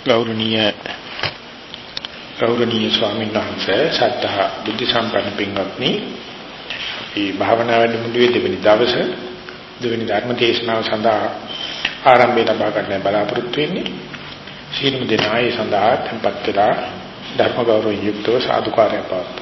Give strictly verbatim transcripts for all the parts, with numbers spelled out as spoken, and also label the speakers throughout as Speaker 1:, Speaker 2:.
Speaker 1: ගෞරවනීය ගෞරවනීය ස්වාමීන් වහන්සේ සද්ධා බුද්ධ සම්පන්න පින්වත්නි මේ භාවනා වැඩමුළුවේ දෙවෙනි දවසේ දෙවෙනි ධර්ම දේශනාව සඳහා ආරම්භය ලබා ගන්න බලාපොරොත්තු වෙන්නේ සීලමු දෙනායේ සඳහා tempත් වෙලා ධර්ම ගෞරවයෙන් යුක්තව සාදුකාරය පවත්වමු.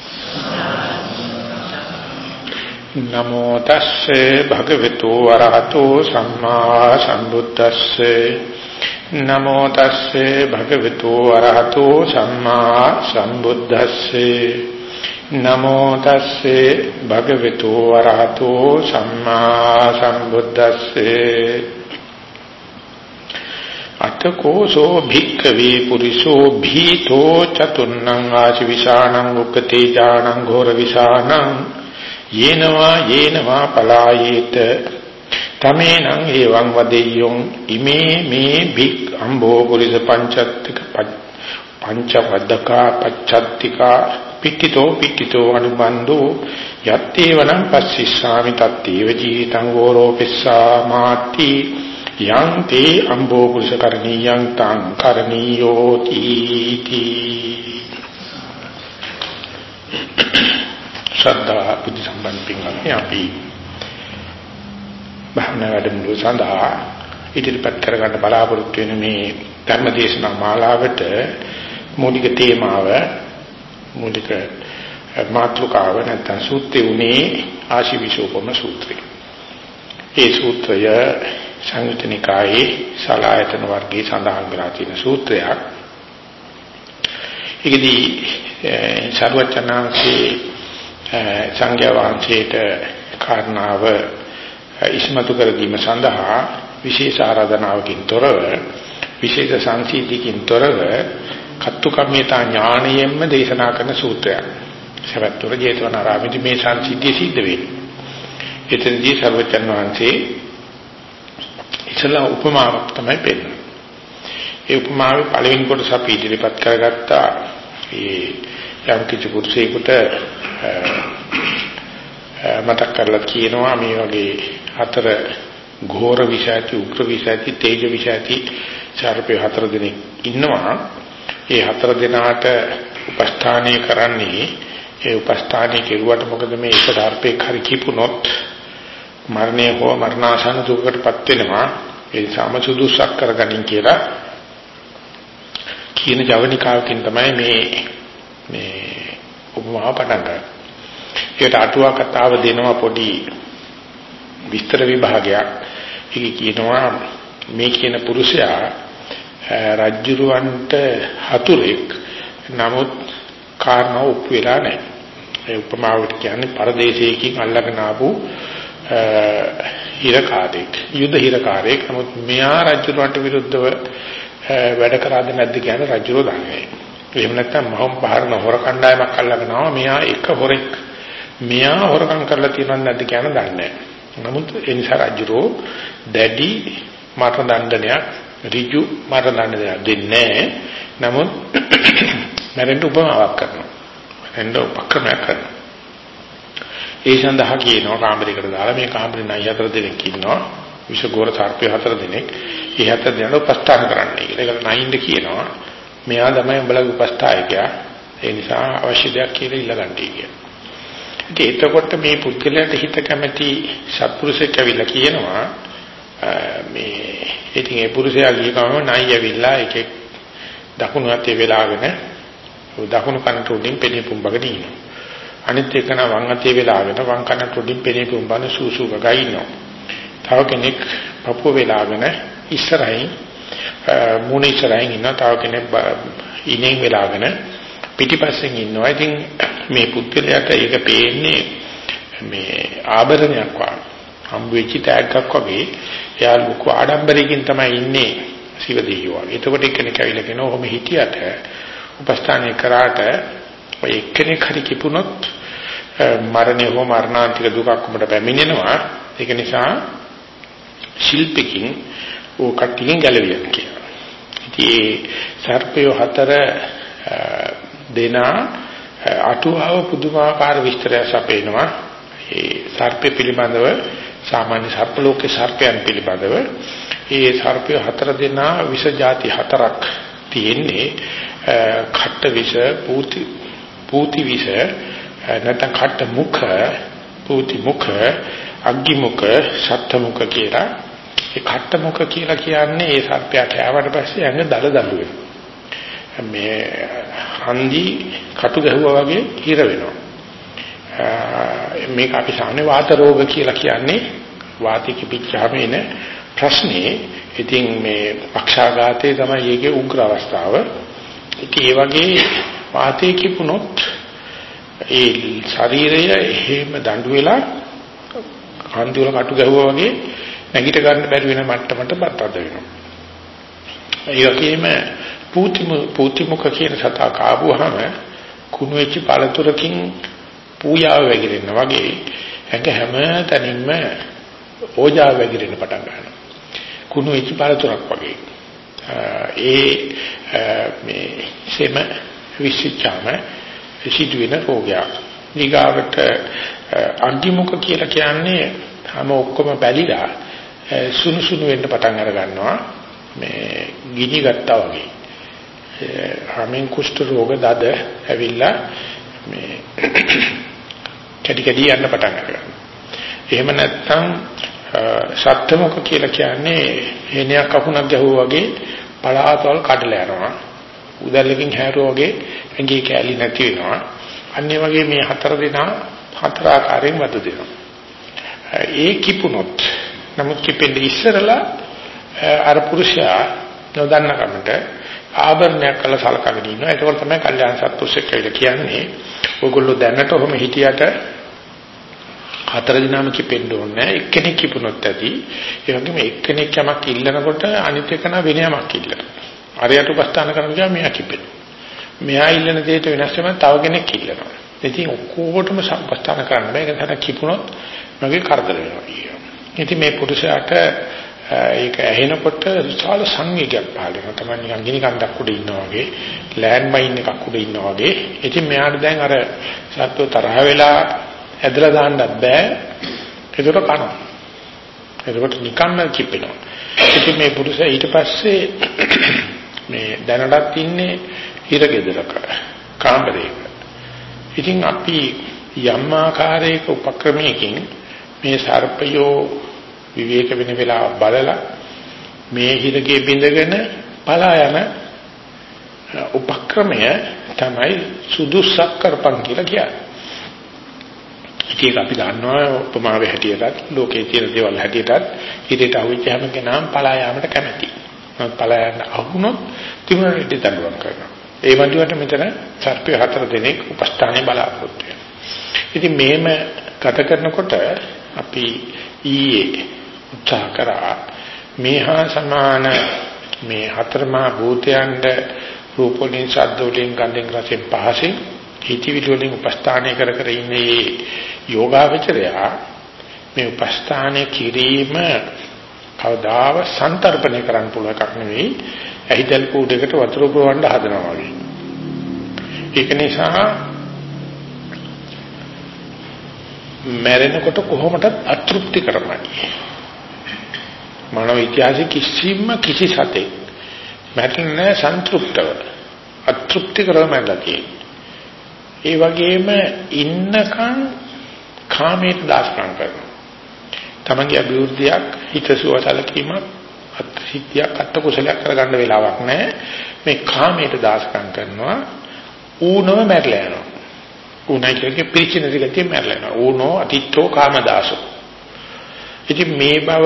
Speaker 1: නමෝ තස්සේ භගවතු වරහතෝ සම්මා සම්බුද්දස්සේ නමෝ තස්සේ භගවතු වරහතෝ සම්මා සම්බුද්දස්සේ නමෝ තස්සේ භගවතු වරහතෝ සම්මා සම්බුද්දස්සේ අතකෝසෝ භික්ඛවේ පුරිසෝ භීතෝ චතුන්නං ආචිවිසානං උක්කතේ ඥානං ඝෝර විසානං යේනවා යේනවා පලායේත තමේනං එවං වදෙය්‍යං ඉමේ මේ භික් අම්බෝ පුරිස පංචත්තික පංචවද්දකා පච්චත්තිකා පික්කිතෝ පික්කිතෝ අනුබන්දෝ යත්තේවනං පස්සිස්සාමි තත්තේව ජීතං ගෝරෝපිස්සා මාති යං තේ අම්බෝ පුරිස කරණීයං තං කරණීයෝ තීති. ශ්‍රද්ධා බුද්ධ සම්පන්න පින්වත්නි, අපි භාවනා වැඩමුළු සඳහා ඉදිරිපත් කරගන්න බලාපොරොත්තු වෙන මේ ධර්ම දේශනා මාලාවට මූලික තේමාව මූලික මාතෘකාව නැත්නම් සූත්‍රය උනේ ආශිවිශෝපම සූත්‍රය. ඒ සූත්‍රය සංයුත්ත නිකායේ සලායතන වර්ගයේ සඳහන් වෙලා තියෙන සූත්‍රයක්. ඒකදී සර්වචනාංශේ සංඝයා වහන්සේට කාරණාව ඉස්මතු කර දීම සඳහා විශේෂ ආරාධනාවකින් තොරව විශේෂ සංසිද්ධියකින් තොරව කත්තුකම්මිතා ඥාණයෙන්ම දේශනා කරන සූත්‍රයක්. සවැත්තුර ජේතවනාරාමයේ මේ සංසිද්ධිය සිද්ධ වෙන්නේ. එතනදී සර්වචන් වහන්සේ ඉස්සලා උපමාවක් තමයි පෙන්නන්නේ. ඒ උපමාවේ පළවෙනි කොටස අපි ඉදිරිපත් කරගත්තා. ඒ යම් කිසි පුරුෂයෙකුට මතක් කරලා කියනවා මේ වගේ හතර ඝෝර විෂයති උග්‍ර විෂයති තේජ විෂයති චාරපේ හතර දෙනෙක් ඉන්නවා. ඒ හතර දෙනාට උපස්ථානය කරන්නේ ඒ උපස්ථානය කෙරුවට මොකද මේ එක ධර්පේ හරි කිපුණොත් මරණය හෝ මරණාසන්න දුකකටපත් වෙනවා. ඒ සාම සුදුසක් කරගනින් කියලා කියන ජවනිකාවකින් තමයි මේ මේ උපමාව පටන් ගන්න. ඒකට අටුවා කතාව දෙනවා පොඩි විස්තර විභාගයක්. ඒක කියනවා මේ කියන පුරුෂයා රජුරවන්ට හතුරෙක්, නමුත් කාරණා ඔප්පු වෙලා නැහැ. ඒ උපමාවට කියන්නේ පරදේශයකින් අල්ලගෙන ආපු හිරකාරයෙක්, යුද හිරකාරයෙක්. නමුත් මෙයා රජුරවන්ට විරුද්ධව වැඩ කරාද නැද්ද කියන රජුරෝ දන්නේ නැහැ. එහෙම නැත්නම් මහම් බාහිරන හොර කණ්ඩායමක් අල්ලගෙන ආවා. මෙයා එක හොරෙක්. මෙයා හොරකම් කරලා තියෙනවද නැද්ද කියන දන්නේ නැහැ. නමුත් ඒ නිසා රජුරෝ දැඩි මරණ දඬනයක්, ඍජු මරණ දඬනයක් දෙන්නේ නැහැ. නමුත් මරණ උපමාවක් කරනවා. මරණ උපක්‍රමයක් කරනවා. ඒ සඳහා කියනවා කාමරයකට දාලා මේ කාමරේ නයි හතර දෙනෙක් ඉන්නවා. විෂගෝර සර්පය හතර දෙනෙක්. ඒ හතර දෙනා උපස්ථාන කරන්නයි කියලා. ඒකට නයින්ද කියනවා. මෙයා තමයි උඹලගේ උපස්ථායකයා. ඒ නිසා අවශ්‍ය දෙයක් කියලා ඉල්ලගන්නයි කියලා. ඉතින් එතකොට මේ පුද්ගලයාට හිත කැමැති සත්පුරුෂයෙක් ඇවිල්ලා කියනවා මේ ඉතින් ඒ පුරුෂයා ගිහම නයි ඇවිල්ලා එකෙක් දකුණු අතේ වෙලාගෙන දකුණු කනට උඩින් පෙනී පුම්බගෙන ඉන්නවා. අනිත් එකන වම් අතේ වෙලාගෙන වම් කනට උඩින් පෙනී පුම්බන සූසු ගගා ඉන්නවා. තව කෙනෙක් පපුව වෙලාගෙන ඉස්සරහින් මූණ ඉස්සරහින් ඉන්නවා. තව කෙනෙක් ඉනෙන් වෙලාගෙන පිටිපස්සෙන් ඉන්නවා. ඉතින් මේ පුද්ගලයාට ඒක පේන්නේ මේ ආභරණයක් වගේ, හම්බ වෙච්ච තෑග්ගක් වගේ. එයා ලොකු ආඩම්බරයකින් තමයි ඉන්නේ සිව දෙවියෝ වගේ. එතකොට එක්කෙනෙක් ඇවිල්ලා කියනවා ඔහොම හිටියට උපස්ථානය කරාට ඔය එක්කෙනෙක් හරි කිපුණොත් මරණය හෝ මරණාන්තික දුකක් උඹට පැමිණෙනවා. ඒක නිසා ශිල්පිකින් ඕ කට්ටියෙන් ගැලවියක් කියලා. ඉතින් ඒ සර්පය හතර දෙනා අටුවාව පුදුමාකාර විස්තරයක් සපයනවා. ඒ සර්පය පිළිබඳව සාමාන්‍ය සර්ප ලෝකේ සර්පයන් පිළිබඳව ඒ සර්පය හතර දෙනා විෂ ಜಾති හතරක් තියෙන්නේ කට විස පූති පූති විස නැත්නම් කට මුඛ පූති මුඛ අග්ගි මුඛ සත්ත්ව මුඛ කියලා. ඒ කට මුඛ කියලා කියන්නේ ඒ සර්පයා කෑවට පස්සේ ඇඟ දල දඬු වෙනවා. මේ හන්දි කටු ගැහුවා වගේ හිර වෙනවා. මේක අපි සාමාන්‍ය වාත රෝග කියලා කියන්නේ වාතය කිපිච්චාම එන ප්‍රශ්නේ. ඉතින් මේ පක්ෂාඝාතයේ තමයි ඒකේ උග්‍ර අවස්ථාව. ඉතින් ඒ වගේ වාතය කිපුණොත් ඒ ශරීරය එහෙම දඬු වෙලා හන්දි වල කටු ගැහුවා වගේ නැගිට ගන්න බැරි වෙන මට්ටමට බත්තද වෙනවා. ඒ වගේම පූති පූති මුඛ කියන සතා කාවුවාම කුණු වෙච්ච පළතුරකින් පූජාව වැగిරෙන්න වගේ ඇඟ හැම තැනින්ම ඕජාව වැగిරෙන්න පටන් ගන්නවා. කුණු වෙච්ච පළතුරක් වගේ. ඒ මේ සෙම විශ්චාම සිදුවෙන රෝගයක්. ඊගාවට අන්තිමුඛ කියලා කියන්නේ හැම ඔක්කොම බැලිලා සුණු සුණු වෙන්න පටන් අර ගන්නවා. මේ ගිනි ගත්තා වගේ. හැමෙන් කුෂ්ඨ රෝග දද ඇවිල්ලා මේ කැටි කැටි යන්න පටන් ගන්නවා. එහෙම නැත්නම් සත්ත්වමුඛ කියලා කියන්නේ හේනයක් අකුණක් ගැහුවා වගේ පලාතවල් කඩලා යනවා. උදැල්ලකින් හැරුවා වගේ ඇඟේ කැලි නැති වෙනවා. අන්නේ වගේ මේ හතර දෙනා හතර ආකාරයෙන් වද දෙනවා. ඒ කිපුණොත් නමුත් කිපෙන්නේ ඉස්සරලා අර පුරුෂයා නොදන්න කමට ආභරණයක් කළ සලකගෙන ඉන්නවා. ඒක තමයි කල්යාණ සත්පුරුෂයෙක් කියලා කියන්නේ. ඔයගොල්ලෝ දැනට ඔහොම හිටියට හතර දිනම කිපෙන්න ඕනේ. එක්කෙනෙක් කිපුණොත් ඇති. ඒ වගේම එක්කෙනෙක් යමක් ඉල්ලනකොට අනිත් එකන වෙන යමක් ඉල්ලනවා. අරයට උපස්ථාන කරන ගියාම මෙයා කිපෙනවා. මෙයා ඉල්ලන දෙයට වෙනස් වෙන තව කෙනෙක් ඉල්ලනවා. ඉතින් ඔක්කොටම සම්පස්ථාන කරන්න බෑ. ඒක තමයි කිපුණොත් මගේ කරදර වෙනවා කියනවා. ඉතින් මේ පුරුෂයාට ඒක ඇහෙනකොට විශාල සංවේගයක් පහළ වෙනවා. තමයි නිකන් ගිනි කන්දක් උඩ ඉන්නා වගේ, ලෑන්ඩ් මයින් එකක් උඩ ඉන්නා වගේ. ඉතින් මෙයාට දැන් අර සත්ව තරහ වෙලා ඇදලා දාන්නත් බෑ. ඒකට කනවා. ඒකට නිකන්ම කිපෙනවා. ඉතින් මේ පුරුෂයා ඊට පස්සේ මේ දැනටත් ඉන්නේ හිරගෙදරක කාමරයක. ඉතින් අපි යම් ආකාරයක උපක්‍රමයකින් මේ සර්පයෝ විවේක වෙන වෙලාව බලලා මේ හිරගේ බිඳගෙන පලා යන උපක්‍රමය තමයි සුදුසක් කරපන් කියලා කියන්නේ. ඒක අපි දන්නවා උපමාවේ හැටියටත් ලෝකයේ තියෙන දේවල් හැටියටත් හිතේට අවිච්ච හැම කෙනාම පලා යාමට කැමතියි. නමුත් පලා යන්න අහුනොත් තිබුණට දඬුවම් කරනවා. ඒ වන්දියට මෙතන සර්පය හතර දෙනෙක් උපස්ථානේ බලාපොරොත්තු වෙනවා. ඉතින් මෙහෙම ගත කරනකොට අපි ඊයේ උත්සාහ කරා මේහා සමාන මේ හතරමා භූතයන්ට රූප වලින් ශබ්ද වලින් ගන්ධෙන් රසෙන් පහසෙන් හිතවිලි වලින් උපස්ථානය කර කර ඉන්නේ යෝගාවචරයා මේ උපස්ථානය කිරීම කවදාව සන්තරපණය කරන්න පුළුවන් එකක් නෙවෙයි. ඇහිදල් කූඩේකට වතුර පුරවන්න හදනවා වගේ. ඒක නිසා මැරෙනකොට කොහොමද අතෘප්ති කරන්නේ? මානව ඉතිහාසයේ කිසිම කිසි සතෙක් මැරෙන්නේ සන්තුෂ්ටව අතෘප්ති කරමැදකි. ඒ වගේම ඉන්නකන් කාමයට දාස්කම් කරනවා. තමන්ගේ අභිවෘද්ධියක් හිතසුව සැලකීමක් අත්හිතියක් අත්ත කුසලයක් කරගන්න වෙලාවක් නැහැ. මේ කාමයට දාස්කම් කරනවා. ඌනව මැරලා යනවා. ඌනයි කියන්නේ පිළිචින දිගතිය මැරලා යනවා. ඌනෝ අතිත්තෝ කාමදාසෝ. ඉතින් මේ බව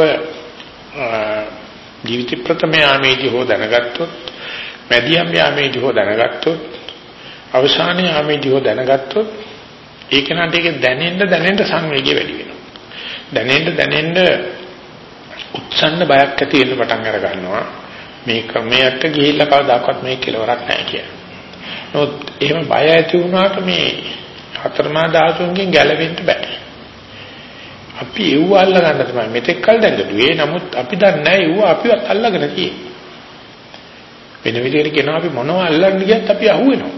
Speaker 1: ජීවිත ප්‍රථම යාමේදී හෝ දැනගත්තොත්, මැදියම් යාමේදී හෝ දැනගත්තොත්, අවසානයේ යාමේදී හෝ දැනගත්තොත්, ඒක නට ඒක දැනෙන්න දැනෙන්න සංවේගය වැඩි වෙනවා. දැනෙන්න දැනෙන්න උත්සන්න බයක් ඇති වෙන්න පටන් අර ගන්නවා. මේ ක්‍රමයට ගිහිල්ලා කවදාකවත් මේක කෙලවරක් නැහැ කියලා. නමුත් එහෙම බය ඇති වුණාට මේ හතරමා ධාතුන්ගෙන් ගැලවෙන්න බෑ. අපි ඒව අල්ල ගන්න තමයි මෙතෙක් කල් දැඟලුවේ. නමුත් අපි දන්නේ නැහැ ඒව අපිවත් අල්ලගෙන තියෙන්නේ. වෙන විදිහට කියනවා අපි මොනව අල්ලන්න ගියත් අපි අහුවෙනවා.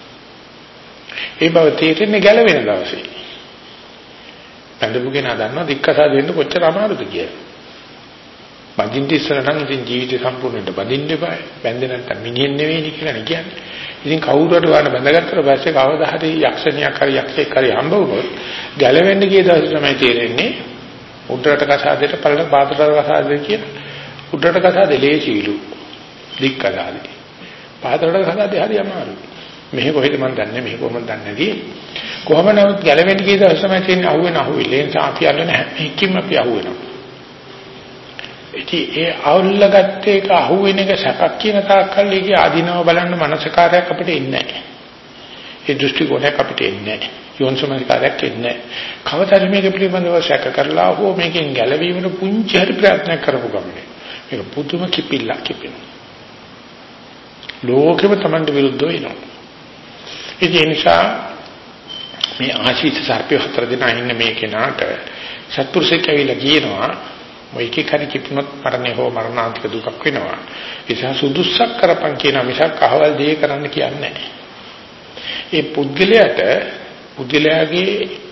Speaker 1: ඒ බව තේරෙන්නේ ගැලවෙන දවසේ. බඳපු කෙනා දන්නවා දික්කසා දෙන්න කොච්චර අමාරුද කියලා. බඳින්න ඉස්සර නම් ඉතින් ජීවිතය සම්පූර්ණයට බඳින්න එපා. බැඳෙ නැත්තම් මිනිහෙන් නෙවෙයි කියලා නේ කියන්නේ. ඉතින් කවුරුහට වාන බැඳගත්තට පස්සේ කවදා හරි යක්ෂණියක් හරි යක්ෂයෙක් හරි හම්බ වුණොත් ගැලවෙන්න ගිය දවසේ තමයි තේරෙන්නේ උඩරට කසාදෙට පළල බාතරට කසාදෙට කියන උඩරට කසාදේ ලේසිලු දික් කසාදේ. බාතරට කසාදේ හරි අමාරුයි. මෙහෙ කොහෙද මන් දන්නේ මෙහෙ කොහොමද දන්නේ නැති. කොහොම නමුත් ගැලවෙන්න ගිය දවසේ තමයි තේරෙන්නේ අහුවෙන අහුවිල්ලෙන් සාපි අල්ලන හැමකින්ම අපි අහුවෙනවා. ඉතින් ඒ අවුල්ලගත්ත එක අහුවෙන එක සැපක් කියන තාක්කල් ඒකේ ආධිනව බලන්න මනසකාරයක් අපිට එන්නේ නැහැ. ඒ දෘෂ්ටි කෝණයක් අපිට එන්නේ නැහැ. යෝනිසමස්කාරයක් එන්නේ නැහැ. කවදාද මේක පිළිබඳව සැක කරලා හෝ මේකෙන් ගැලවීමට පුංචි හරි ප්‍රයත්නයක් කරපු ගමනේ මේක පුදුම කිපිල්ලක් කිපෙනවා. ලෝකෙම Tamanට විරුද්ධව වෙනවා. ඒ නිසා මේ ආශීත සර්පය හතර දෙනා ඉන්න මේ කෙනාට සත්පුරුෂයෙක් ඇවිල්ලා කියනවා ඔය එකේ කරි කිපුණොත් මරණය හෝ මරණාන්තික දුකක් වෙනවා. ඒ නිසා සුදුසුසක් කරපන් කියන මිසක් අහවල් දේ කරන්න කියන්නේ නැහැ. ඒ පුද්ගලයාට පුද්ගලයාගේ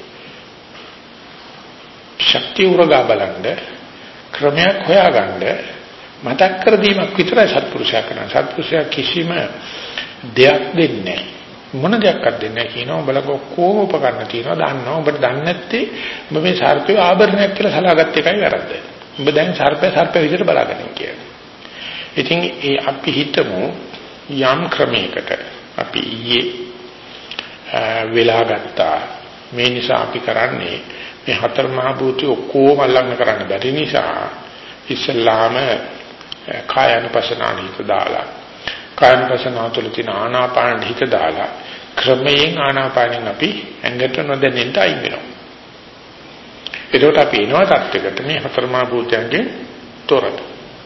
Speaker 1: ශක්තිය උරගා බලන්න ක්‍රමයක් හොයාගන්න මතක් කර දීමක් විතරයි සත්පුරුෂයා කරන්නේ. සත්පුරුෂයා කිසිම දෙයක් දෙන්නේ නැහැ. මොන දෙයක්වත් දෙන්නේ නැහැ කියනවා. උඹලක ඔක්කොම උපකරණ තියෙනවා දන්නවා. උඹට දන්නේ නැත්තේ උඹ මේ සර්පය ආභරණයක් කියලා සලාගත්ත එකයි වැරද්ද. උඹ දැන් සර්පය සර්පය විදිහට බලාගෙන කියන්නේ. ඉතින් ඒ අපි හිතමු යම් ක්‍රමයකට අපි ඊයේ වෙලා ගත්තා. මේ නිසා අපි කරන්නේ මේ හතර මහ භූතය ඔක්කොම අල්ලන්න කරන්න බැරි නිසා ඉස්ලාම කායानुපසනාව හිත දාලා කායानुපසනාව තුළ තියෙන ආනාපාන හිත දාලා ක්‍රමයෙන් ආනාපානෙන් අපි ඇඟට නොදැනෙන්න අයින් වෙනවා. ඒකට අපි එනවා තත්යකට මේ හතර මහ භූතයන්ගෙන් තොරට.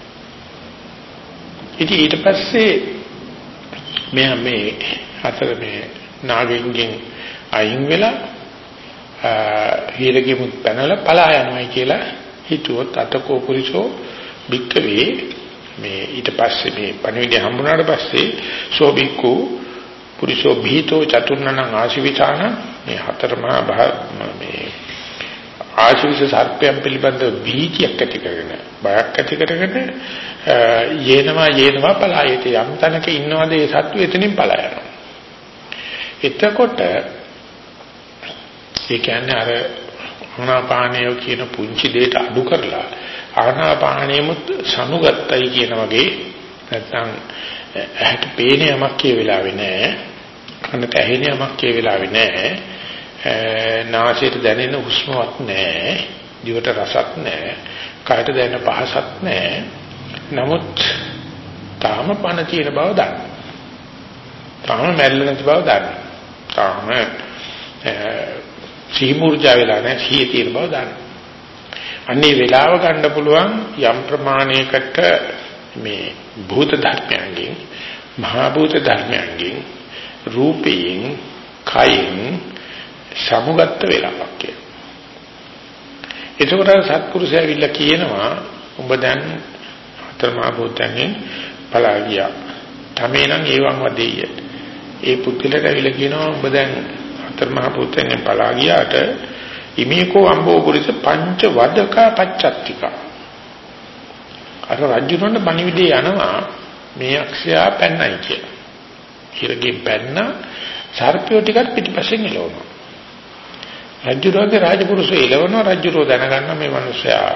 Speaker 1: ඉතින් ඊට පස්සේ මේ මේ හතර මේ නාගෙන්ගෙන් අයින් වෙලා හීරගෙමුත් පැනලා පලා යනවායි කියලා හිතුවොත් අතකෝ පුරිසෝ බික්කවේ මේ ඊට පස්සේ මේ පණිවිඩය හම්බුනාට පස්සේ සෝබික්කු පුරිසෝ භීතෝ චතුර්ණං ආශිවිතාන මේ හතරමහා මේ ආශිවිස සර්පයන් පිළිබඳ භීතියක් ඇති කරගෙන බයක් ඇති කරගෙන යේනවා යේනවා පලායත යම් තැනක ඉන්නවද ඒ සත්තු එතනින් පලා යනවා. එතකොට ඒ කියන්නේ අර ආනාපානය කියන පුංචි දෙයට අඩු කරලා ආනාපානයමුත් සනුගතයි කියන වගේ නැත්නම් ඇහැට පේන යමක් කිය වෙලාවේ නැහැ කනට ඇහෙන යමක් කිය වෙලාවේ නැහැ නාසයට දැනෙන හුස්මවත් නැහැ දිවට රසක් නැහැ කයට දැනෙන පහසක් නැහැ නමුත් තාම පණ තියෙන බව දන්න තාම මැරෙන්නේ නැති බව දන්න තාම සීමුර්ජා වෙලා නැහැ සිහිය තියෙන බව දන්න අන්නේ වේලාව ගන්න පුළුවන් යම් ප්‍රමාණයකට මේ භූත ධර්මයන්ගෙන් මහා භූත ධර්මයන්ගෙන් රූපයෙන් කයින් සමුගත වෙලාවක් කියලා. එතකොට සත්පුරුෂයා විල්ලා කියනවා ඔබ දැන් හතර මහා භූතයන්ගෙන් පලා ගියා. තමේ නම් ඒවම් වදෙය. ඒ පුද්ගලයාට විල්ලා කියනවා ඔබ දැන් හතර මහා භූතයන්ගෙන් පලා ගියාට ඉමේකෝ අම්බෝ පුරිස පංච වදකා පච්චත්තිකා අර රජුරණ බණිවිඩේ යනවා මේ අක්ෂයා පැන්නයි කියලා. හිරගෙන් පැන්න සර්පියෝ ටිකක් පිටිපස්සෙන් එළවනවා. රජුරගේ රාජපුරුෂය එළවනවා රජුරෝ දැනගන්න මේ මිනිසයා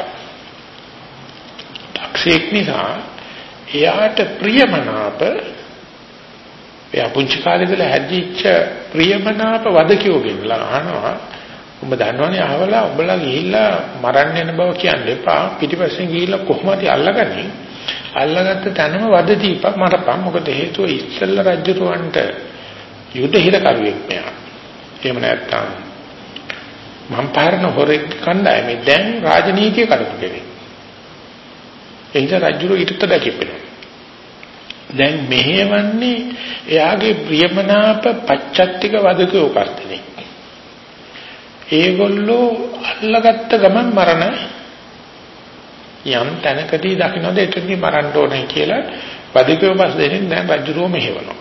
Speaker 1: තාක්ෂේක් නිසා එයාට ප්‍රියමනාප එයා පුංචි කාලේ ඉඳලා හැදිච්ච ප්‍රියමනාප වදකියෝගෙන් අහනවා උඹ දන්නවනේ අහවලා උඹලා ගිහිල්ලා මරන්න යන බව කියන්නේ එපා පිටිපස්සෙන් ගිහිල්ලා කොහොමද අල්ලගන්නේ අල්ලගත්ත තැනම වද දීපක් මරපන් මොකද හේතුව ඉස්සෙල්ලා රජුරවන්ට යුද හිර කරුවෙක් මෙයා එහෙම නැත්තම් මම පාරන හොරෙක් කණ්ඩායමේ දැන් රාජනීතිය කරපු කෙනෙක් ඒ නිසා රජුරෝ ඊටත් දැකපෙනවා දැන් මෙහෙවන්නේ එයාගේ ප්‍රියමනාප පච්චත්තික වදකෝ කර්තනේ ඒගොල්ලෝ අල්ලගත්ත ගමන් මරණ යම් තැනකදී දකින්නද එතනදී මරන්න ඕනේ කියලා වදිකෝ පස් දෙනින් දැන් රජුරෝ මෙහෙවනවා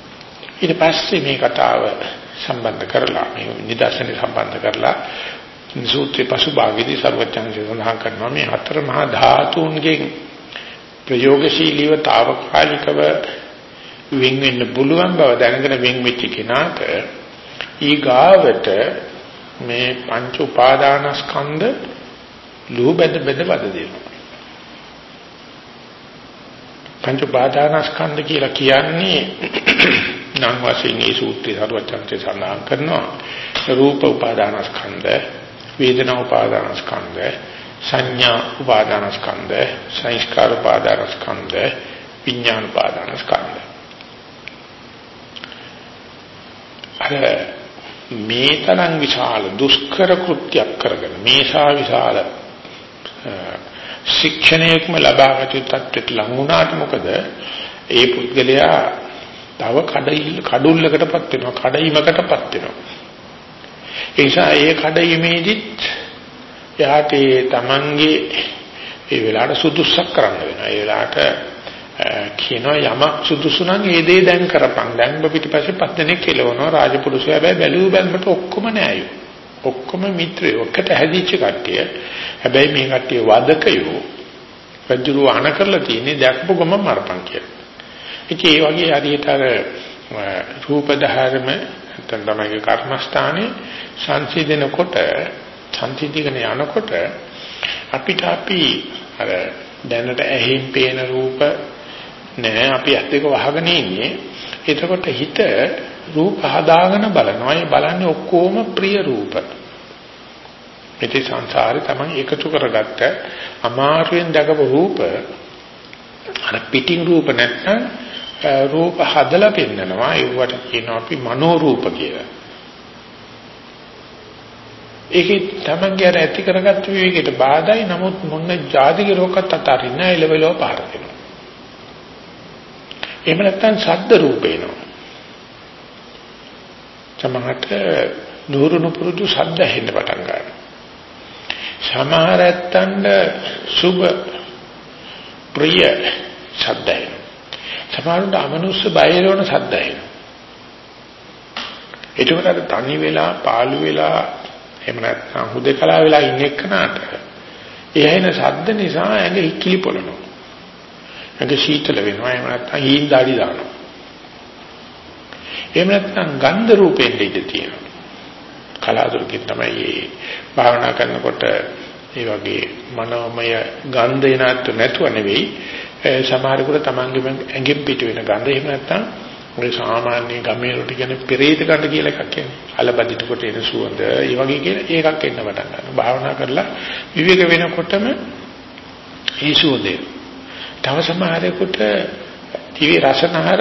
Speaker 1: ඊට පස්සේ මේ කතාව සම්බන්ධ කරලා මේ නිදර්ශන සම්බන්ධ කරලා සූත්‍රයේ පසුභාගයේදී සර්වඥාන්සේ සඳහන් කරනවා මේ හතර මහා ධාතුන්ගෙන් ප්‍රයෝගශීලීව తాවකාලිකව වෙන් වෙන්න පුළුවන් බව දැනගෙන වෙන් වෙච්ච කෙනාට ඊගාවට මේ පංච උපාදානස්කන්ධ ලෝබෙද බෙද බද දෙනවා. පංච උපාදානස්කන්ධ කියලා කියන්නේ නම් වශයෙන් මේ සූත්‍රයේ සර්වඥාන්සේ සඳහන් කරනවා රූප උපාදානස්කන්ධ, වේදනා උපාදානස්කන්ධ, සංඥා උපාදානස්කන්ධ, සංස්කාර උපාදානස්කන්ධ, විඥාන උපාදානස්කන්ධ. අර මේ තරම් විශාල දුෂ්කර කෘත්‍යයක් කරගෙන මේසා විශාල ශික්ෂණයක්ම ලබාගත තත්ත්වයට ලං වුණාට මොකද ඒ පුද්ගලයා තව කඩිල් කඩුල්ලකටපත් වෙනවා කඩයිමකටපත් වෙනවා. ඒ නිසා ඒ කඩයිමේදිත් යාට ඒ තමන්ගේ ඒ වෙලාවට සුදුසුසක් කරන්න වෙනවා. ඒ වෙලාවට කියනවා යමක් සුදුසු නම් ඒ දේ දැන් කරපන්. දැන් ඔබ පිටිපස්සේ පස් දෙනෙක් කෙලවනවා රාජපුරුෂය. හැබැයි බැලුව බැලමට ඔක්කොම නෑයෝ. ඔක්කොම මිත්‍රයෝ. ඔක්කට හැදිච්ච කට්ටිය. හැබැයි මේ කට්ටිය වදකයෝ. රජුරු අහන කරලා තියෙන්නේ දැක්පු ගම මරපන් කියලා. ඉතින් ඒ වගේ හරියට අර රූප ධර්ම නැත්නම් තමයි කර්මස්ථානේ සංසිඳනකොට සංසිඳගෙන යනකොට අපිට අපි අර දැනට ඇහින් පේන රූප නෑ අපි ඇස් දෙක වහගෙන ඉන්නේ. එතකොට හිත රූප හදාගෙන බලනවා. ඒ බලන්නේ ඔක්කොම ප්‍රිය රූප. ඉතින් සංසාරේ තමයි එකතු කරගත්ත අමාරුවෙන් දකපු රූප අර පිටින් රූප නැත්නම් රූප හදලා පෙන්නනවා. ඒවට කියනවා අපි මනෝ රූප කියලා. ඒකේ තමන්ගේ අර ඇති කරගත්ත විවේකයට බාධායි. නමුත් මොන ජාතික රෝගات අතරින් එළවෙලව පාර දෙනවා. එහෙම නැත්නම් ශබ්ද රූපේනවා. සමහරට නුරුණු පුරුදු ශබ්ද හෙන්න පටන් ගන්නවා. සමහර ඇත්තන්ට සුබ ප්‍රිය ශබ්ද එනවා. සමහරට අමනුෂ්‍ය බයලවන ශබ්ද එනවා. ඒකට අර තනි වෙලා පාළු වෙලා එහෙම නැත්නම් හුදකලා වෙලා ඉන්න එක්කනට ඒ ඇහෙන ශබ්ද නිසා ඇඟ ඉක්කිලි පොළනවා. ඇඟ සීතල වෙනවා. එහෙම නැත්නම් හීන් දාඩි දානවා. එහෙම නැත්නම් ගන්ධ රූපෙන් ඉඳී තියෙනවා. කලාතුරකින් තමයි මේ භාවනා කරනකොට ඒ වගේ මනෝමය ගන්ධ එනත් නැතුව නෙවෙයි සමහරෙකුට තමන්ගේ ඇඟෙන් පිට වෙන ගඳ. එහෙම නැත්නම් ඔය සාමාන්‍ය ගමේ රොටි කියන පෙරේත ගඳ කියලා එකක් කියන්නේ. අලබදිට කොට එන සුවඳ. ඒ වගේ කියලා ඒකක් එන්න පටන් ගන්නවා. භාවනා කරලා විවේක වෙනකොටම ඒ සුවඳේ. තව සමහරෙකුට දිවි රසනහර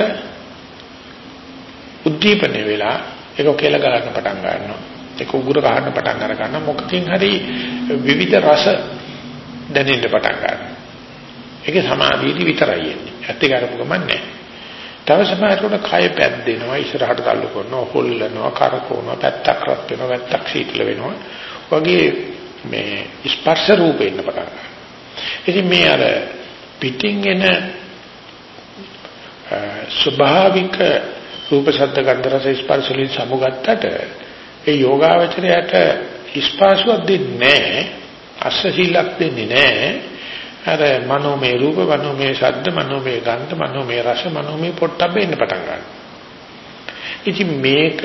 Speaker 1: උද්දීපන වෙලා ඒක කෙල ගන්න පටන් ගන්නවා. ඒක උගුර ගන්න පටන් අර ගන්න මොකකින් හරි විවිධ රස දැනෙන්න පටන් ගන්නවා. ඒක සමාධියදී විතරයි එන්නේ. ඇත්ත කරපු ගමන් නැහැ. තව සමහරකට කය පැද්දෙනවා, ඉස්සරහට තල්ලු කරනවා, හොල්ලනවා, කරකවනවා, පැත්තක් රත් වෙනවා, පැත්තක් සීතල වෙනවා. වගේ මේ ස්පර්ශ රූපේ ඉන්න පටන් ගන්නවා. ඉතින් මේ අර පිටින් එන ස්වභාවික රූප ශබ්ද ගන්ධ රස ස්පර්ශ වලින් සමුගත්තට ඒ යෝගාවචරයට ස්පර්ශයක් දෙන්නේ නැහැ, අස්සසීලක් දෙන්නේ නැහැ. අර මනෝමය රූප, මනෝමය ශබ්ද, මනෝමය ගන්ධ, මනෝමය රස, මනෝමය පොට්ටබ්බ එන්න පටන් ගන්නවා. ඉතින් මේක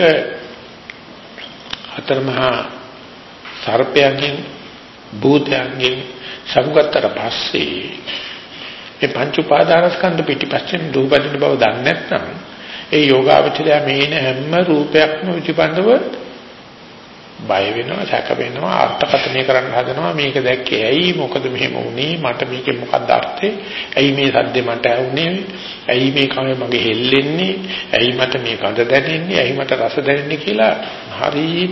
Speaker 1: අතරමහා සර්පයන්ගෙන් භූතයන්ගෙන් සමුගත්තට පස්සේ මේ පංච උපාදානස්කන්ධ පිටිපස්සෙන් දුබදින බව දන්නේ නැත්නම් ඒ යෝගාවචරය මේන හැම රූපයක්ම විචිපන්දව බය වෙනවා, සැක වෙනවා, අර්ථකථනය කරන්න හදනවා. මේක දැක්කේ ඇයි, මොකද මෙහෙම වුනේ, මට මේකේ මොකක්ද අර්ථය, ඇයි මේ සද්දේ මට ඇහුනේ, ඇයි මේ කම මගේ හෙල්ලෙන්නේ, ඇයි මට මේ ගඳ දැනෙන්නේ, ඇයි මට රස දැනෙන්නේ කියලා හරියට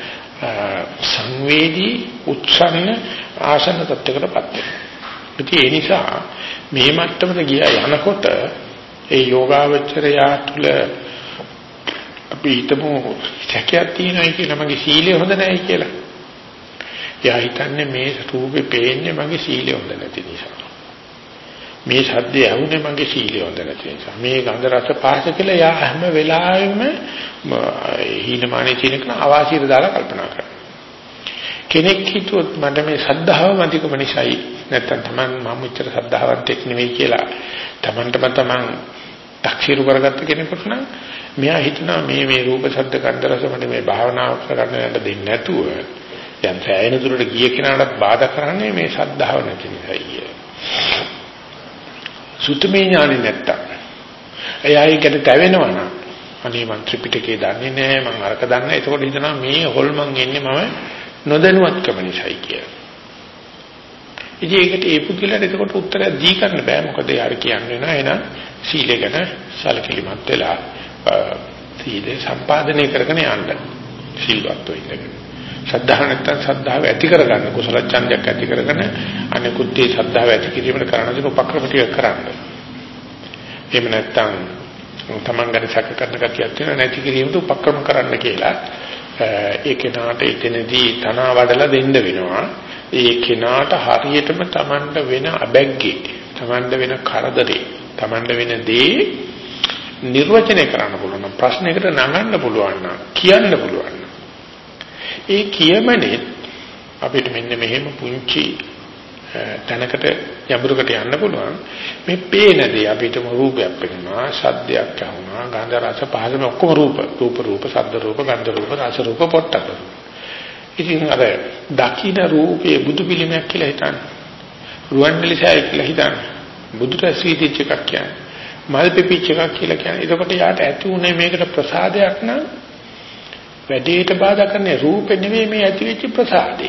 Speaker 1: සංවේදී උත්සන්න ආසන්න තත්ත්වයකටපත් වෙනවා. ඒ නිසා මේ මට්ටමට ගියා යනකොට ඒ යෝගාවචරයා තුළ අපි හිතමු සැකයක් තියෙනවා කියලා, මගේ සීලය හොඳ නැහැ කියලා. එයා හිතන්නේ මේ රූපේ පේන්නේ මගේ සීලය හොඳ නැති නිසා. මේ ශබ්දය ඇහුනේ මගේ සීලය හොඳ නැති නිසා. මේ ගන්ධ රස පහස කියලා එයා හැම වෙලාවෙම හීනමානේ තියෙනකන අවාසියට දාලා කල්පනා කරනවා. කෙනෙක් හිතුවොත් මට මේ ශ්‍රද්ධාව මතිකම නිසායි නැත්තම් Taman මම මෙච්චර ශ්‍රද්ධාවන්තෙක් නෙවෙයි කියලා Tamanටම Taman තක්සීරු කරගත්ත කෙනෙකුට නම් මෙයා හිතනවා මේ මේ රූප ශබ්ද ගන්ධ රස මට මේ භාවනාව කරගන්න යන්න දෙන්නේ නැතුව යම් සෑහෙන දුරට ගිය කෙනාට බාධා කරන්නේ මේ ශ්‍රද්ධාව නැති නිසායි. සුත්තමේ ඥානෙ නැත්තම් එයා ඒකට තැවෙනවා නම් අනේ මං ත්‍රිපිටකේ දන්නේ නැහැ මං අරක දන්නේ නැහැ. ඒකෝට හිතනවා මේ හොල්මන් එන්නේ මම නොදැනුවත්කම නිසායි කියලා. ඉතින් ඒකට ඒ පුදුලට ඒකට උත්තරය දී ගන්න බෑ. මොකද යාර කියන්නේ නෑ එන සීලය ගැන සැලකිලිමත් වෙලා සීලය සම්පාදනය කරගෙන යන්න. සීලවත් වෙන්න. ශ්‍රද්ධාව නැත්තම් ශ්‍රද්ධාව ඇති කරගන්න කුසල ඡන්දයක් ඇති කරගෙන අනිකුත් ඒ ශ්‍රද්ධාව ඇති කිරීමට කරන දේ උපක්‍රම ටික කරන්න. එහෙම නැත්තම් තමන් ගැන සැක කරන කතියක් තියෙන නැති කිරීමට උපක්‍රම කරන්න කියලා ඒ කෙනාට එතනදී තනවා වඩලා දෙන්න වෙනවා. ඒ කෙනාට හරියටම තමන්ට වෙන අබැග්ගේ තමන්ට වෙන කරදරේ තමන්ට වෙන දේ නිර්වචනය කරන්න පුළුවන්. ප්‍රශ්නයකට නගන්න පුළුවන් නම් කියන්න පුළුවන්. ඒ කියමනේ අපිට මෙන්න මෙහෙම පුංචි තැනකට යඹුරකට යන්න පුළුවන්. මේ පේන දේ අපිට රූපයක් පෙනෙනවා, ශබ්දයක් අහුනවා, ගන්ධ රස පහස මේ ඔක්කොම රූප, රූප රූප, ශබ්ද රූප, ගන්ධ රූප, රස රූප, පොට්ටබ්බ. ඉතින් අර දකින්න රූපේ බුදු පිළිමයක් කියලා හිතන්න. රුවන්වැලිසෑය කියලා හිතන්න. බුදුට සීතිච් එකක් කියන්නේ. මල් පිපිච් එකක් කියලා කියන්නේ. එතකොට යාට ඇති උනේ මේකට ප්‍රසාදයක් නම් වැඩේට බාධා කරන්නේ රූපේ නෙවෙයි මේ ඇති වෙච්ච ප්‍රසාදේ.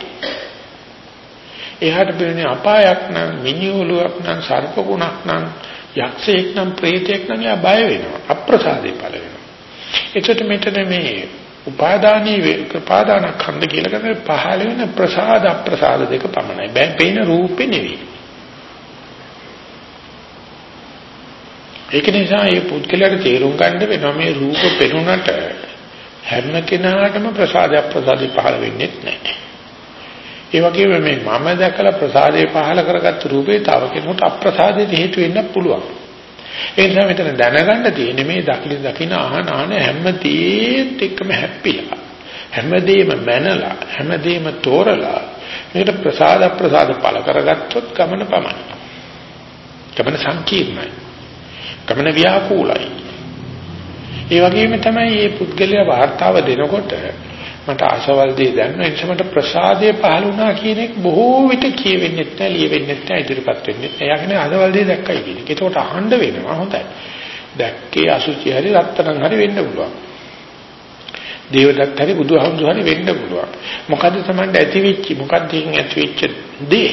Speaker 1: එහාට බෙන්නේ අපායක් නම් මිනිඔලුවක් නම් සර්පගුණක් නම් යක්ෂයෙක් නම් ප්‍රේතයෙක් නම් යා බය වෙනවා. අප්‍රසාදේ පළ වෙනවා. එතකොට මෙතන මේ උපාදානී උපාදාන ඛණ්ඩ කියලා කියන්නේ පහළ වෙන ප්‍රසාද අප්‍රසාද දෙක පමණයි. බෑ පේන රූපේ නෙවෙයි. ඒක නිසා මේ පුද්ගලයාට තේරුම් ගන්න වෙනවා මේ රූප පෙනුනට හැම කෙනාටම ප්‍රසාද අප්‍රසාද පහළ වෙන්නේ නැහැ. ඒ වගේම මේ මම දැකලා ප්‍රසාදේ පහළ කරගත්ත රූපේ තව කෙනෙකුට අප්‍රසාදයට හේතු වෙන්න පුළුවන්. ඒ නිසා මෙතන දැනගන්න තියෙන්නේ මේ දකින දකින ආහන ආහන හැම තේත් එක්කම හැප්පිලා හැමදේම මැනලා හැමදේම තෝරලා මේකට ප්‍රසාද අප්‍රසාද පහළ කරගත්තොත් ගමන පමණයි. ගමන සංකීර්ණයි. ගමන ව්‍යාකූලයි. ඒ වගේම තමයි මේ පුද්ගලයා වාර්තාව දෙනකොට මට අසවල් දෙය දැනන නිසා මට ප්‍රසාදය පහළ වුණා කියන එක බොහෝ විට කියවෙන්නේ නැහැ, ලියවෙන්නේ නැහැ, ඉදිරිපත් වෙන්නේ නැහැ. එයාගෙන අසවල් දෙය දැක්කයි කියන එක. ඒකට අහන්න වෙනවා හොඳයි. දැක්කේ අසුචි හරි රත්තරන් හරි වෙන්න පුළුවන්. දේවදත්ත හරි බුදුහාමුදුරු හරි වෙන්න පුළුවන්. මොකද්ද Tamanda ඇති වෙච්චි? මොකද්ද ඉන් ඇති වෙච්ච දේ?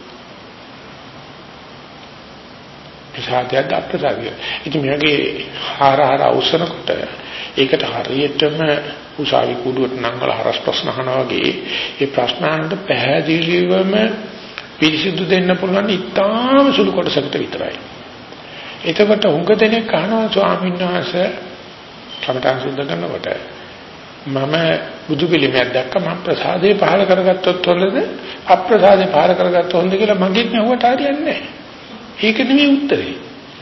Speaker 1: ප්‍රසාදයද අප්‍රසාදය. ඉතින් මේකේ හාරහාර අවසනකොට ඒකට හරියටම උසාවි කුඩුවට නංගල හරස් ප්‍රශ්න අහනවා වගේ ඒ ප්‍රශ්න අහන්න පැහැදිලිවම පිළිසිදු දෙන්න පුළුවන් ඉතාම සුළු කොටසකට විතරයි. එතකොට උංග දෙනෙක් අහනවා ස්වාමීන් වහන්සේ කමඨාන් සුද්ධ කරනකොට මම බුදු පිළිමයක් දැක්ක මම ප්‍රසාදේ පහල කරගත්තොත් හොඳද අප්‍රසාදේ පහල කරගත්තොත් හොඳද කියලා මගෙත් නහුවට හරියන්නේ නැහැ. ඒක නෙමෙයි උත්තරේ.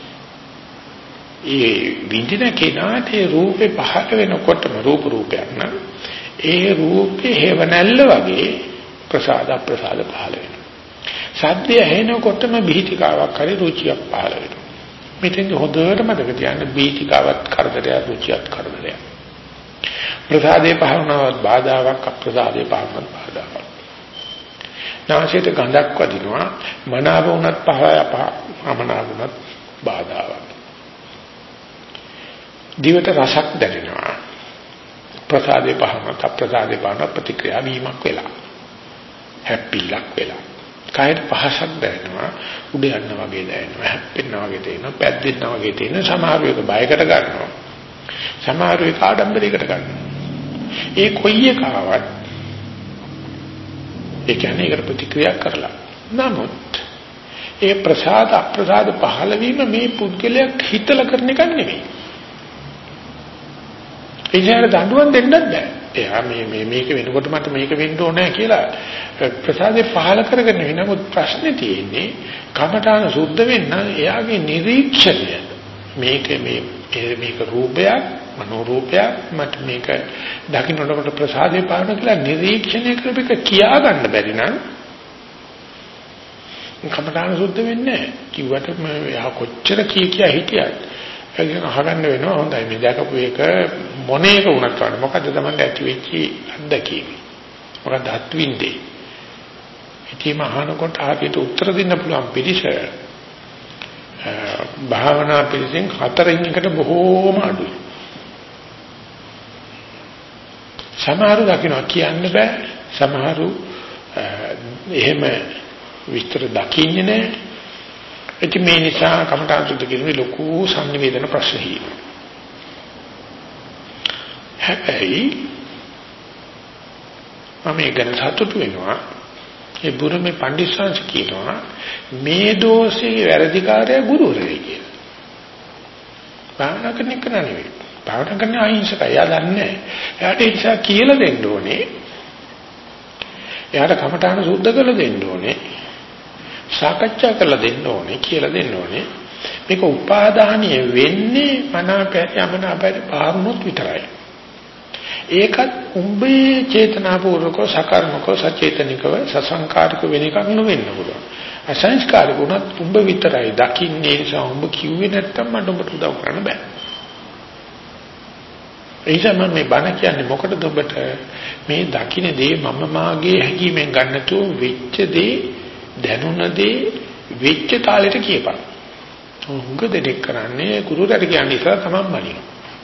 Speaker 1: ඒ විඳින කෙනාට ඒ රූපේ පහළ වෙනකොටම රූප රූපයක් නම් ඒ රූපේ හේවණල්ල වගේ ප්‍රසාද අප්‍රසාද පහළ වෙනවා. සද්දය ඇහෙනකොටම බීතිකාවක් හරි රුචියක් පහළ වෙනවා. මෙතෙන් හොඳට මතක තියාගන්න බීතිකාවත් කරදරයක් රුචියක් කරදරයක්. ප්‍රසාදේ පහළනවත් බාධාවක් අප්‍රසාදේ පහළනවත් බාධාවක්. නාසයට ගඳක් වදිනවා මනාව වුණත් පහය අමනාව වුණත් බාධාවක්. දිවට රසක් දැනෙනවා ප්‍රසාදේ පහළනවත් අප්‍රසාදේ පහළනවත් ප්‍රතික්‍රියා වීමක් වෙලා හැප්පිලක් වෙලා කායට පහසක් දැනෙනවා උඩ යන්න වගේ දැනෙනවා හැප්පෙනවා වගේ දැනෙනවා පැද්දෙනවා වගේ දැනෙනවා සමහර වෙලාවක බයකට ගන්නවා සමහර වෙලාවක ආඩම්බරයකට ගන්නවා ඒ කොයි එකාවත් ඒ කියන්නේ ඒකට ප්‍රතික්‍රියා කරලා නමුත් ඒ ප්‍රසාද අප්‍රසාද පහළ වීම මේ පුද්ගලයා හිතලා කරන එකක් නෙවෙයි ඒ කියන්නේ දඬුවම් දෙන්නත් බෑ එයා මේ මේ මේක වෙනකොට මට මේක වෙන්න ඕනේ කියලා ප්‍රසාදේ පහළ කරගෙන ඉන්නේ නමුත් ප්‍රශ්නේ තියෙන්නේ කමඨාන සුද්ධ වෙන්න එයාගේ නිරීක්ෂණය මේක මේ මේක රූපයක් මනෝ රූපයක් මට මේක දකින්නකොට ප්‍රසාදේ පාන කියලා නිරීක්ෂණය කරපෙක කියා ගන්න බැරි නම් කමඨාන සුද්ධ වෙන්නේ නැහැ. කිව්වට මම කොච්චර කී කියා හිටියත් ඒක අහගන්න වෙනවා. හොඳයි මේ දැකපු එක මොන එක වුණත් ගන්න. මොකද්ද Tamanට ඇති වෙච්ච අත්දැකීම? මොකද්ද අත්විඳේ? ඉතින් අහනකොට ආපිට උත්තර දෙන්න පුළුවන් පිළිස භාවනා පිළිසෙන් හතරෙන් එකට බොහෝම අඩුයි. සමහරු දකින්න කියන්න බෑ. සමහරු එහෙම විස්තර දකින්නේ නැහැ. ඒ මේ නිසා කමඨාන් සුද්ධ කිරීමේ ලොකු සංනිවේදන ප්‍රශ්න හිමි. හැබැයි මම ඒක ගැන සතුටු වෙනවා. ඒ බුරුමේ පඬිස්සංශ කියනවා මේ දෝෂේ වැරදිකාරය ගුරුවරයෙක් කියලා. භාවනා කරන එක නෙවෙයි. භාවනා කරන අහිංසකයි. එයා දන්නේ. එයාට ඒ නිසා කියලා දෙන්න ඕනේ. එයාට කමඨාන සුද්ධ කරලා දෙන්න ඕනේ. සාකච්ඡා කරලා දෙන්න ඕනේ කියලා දෙන්න ඕනේ. මේක උපාදානීය වෙන්නේ මනාපයට යමනාපයට පාරුනොත් විතරයි. ඒකත් උඹේ චේතනාපූර්වකව සකර්මකව සචේතනිකව සසංකාරික වෙන එකක් නෙවෙන්න පුළුවන්. අසංස්කාරික උනත් උඹ විතරයි දකින්නේ. නිසා උඹ කිව්වේ නැත්තම් මට උඹට උදව් කරන්න බෑ. ඒ නිසා මම මේ බණ කියන්නේ මොකටද ඔබට මේ දකින්න දේ මම මාගේ හැඟීමෙන් ගන්න නැතුව වෙච්ච දේ දැනුණ දේ වෙච්ච තාලෙට කියපන්. උංග දෙයක් කරන්නේ ගුරුවරයාට කියන්නේ ඉතල තමයි මනිනවා.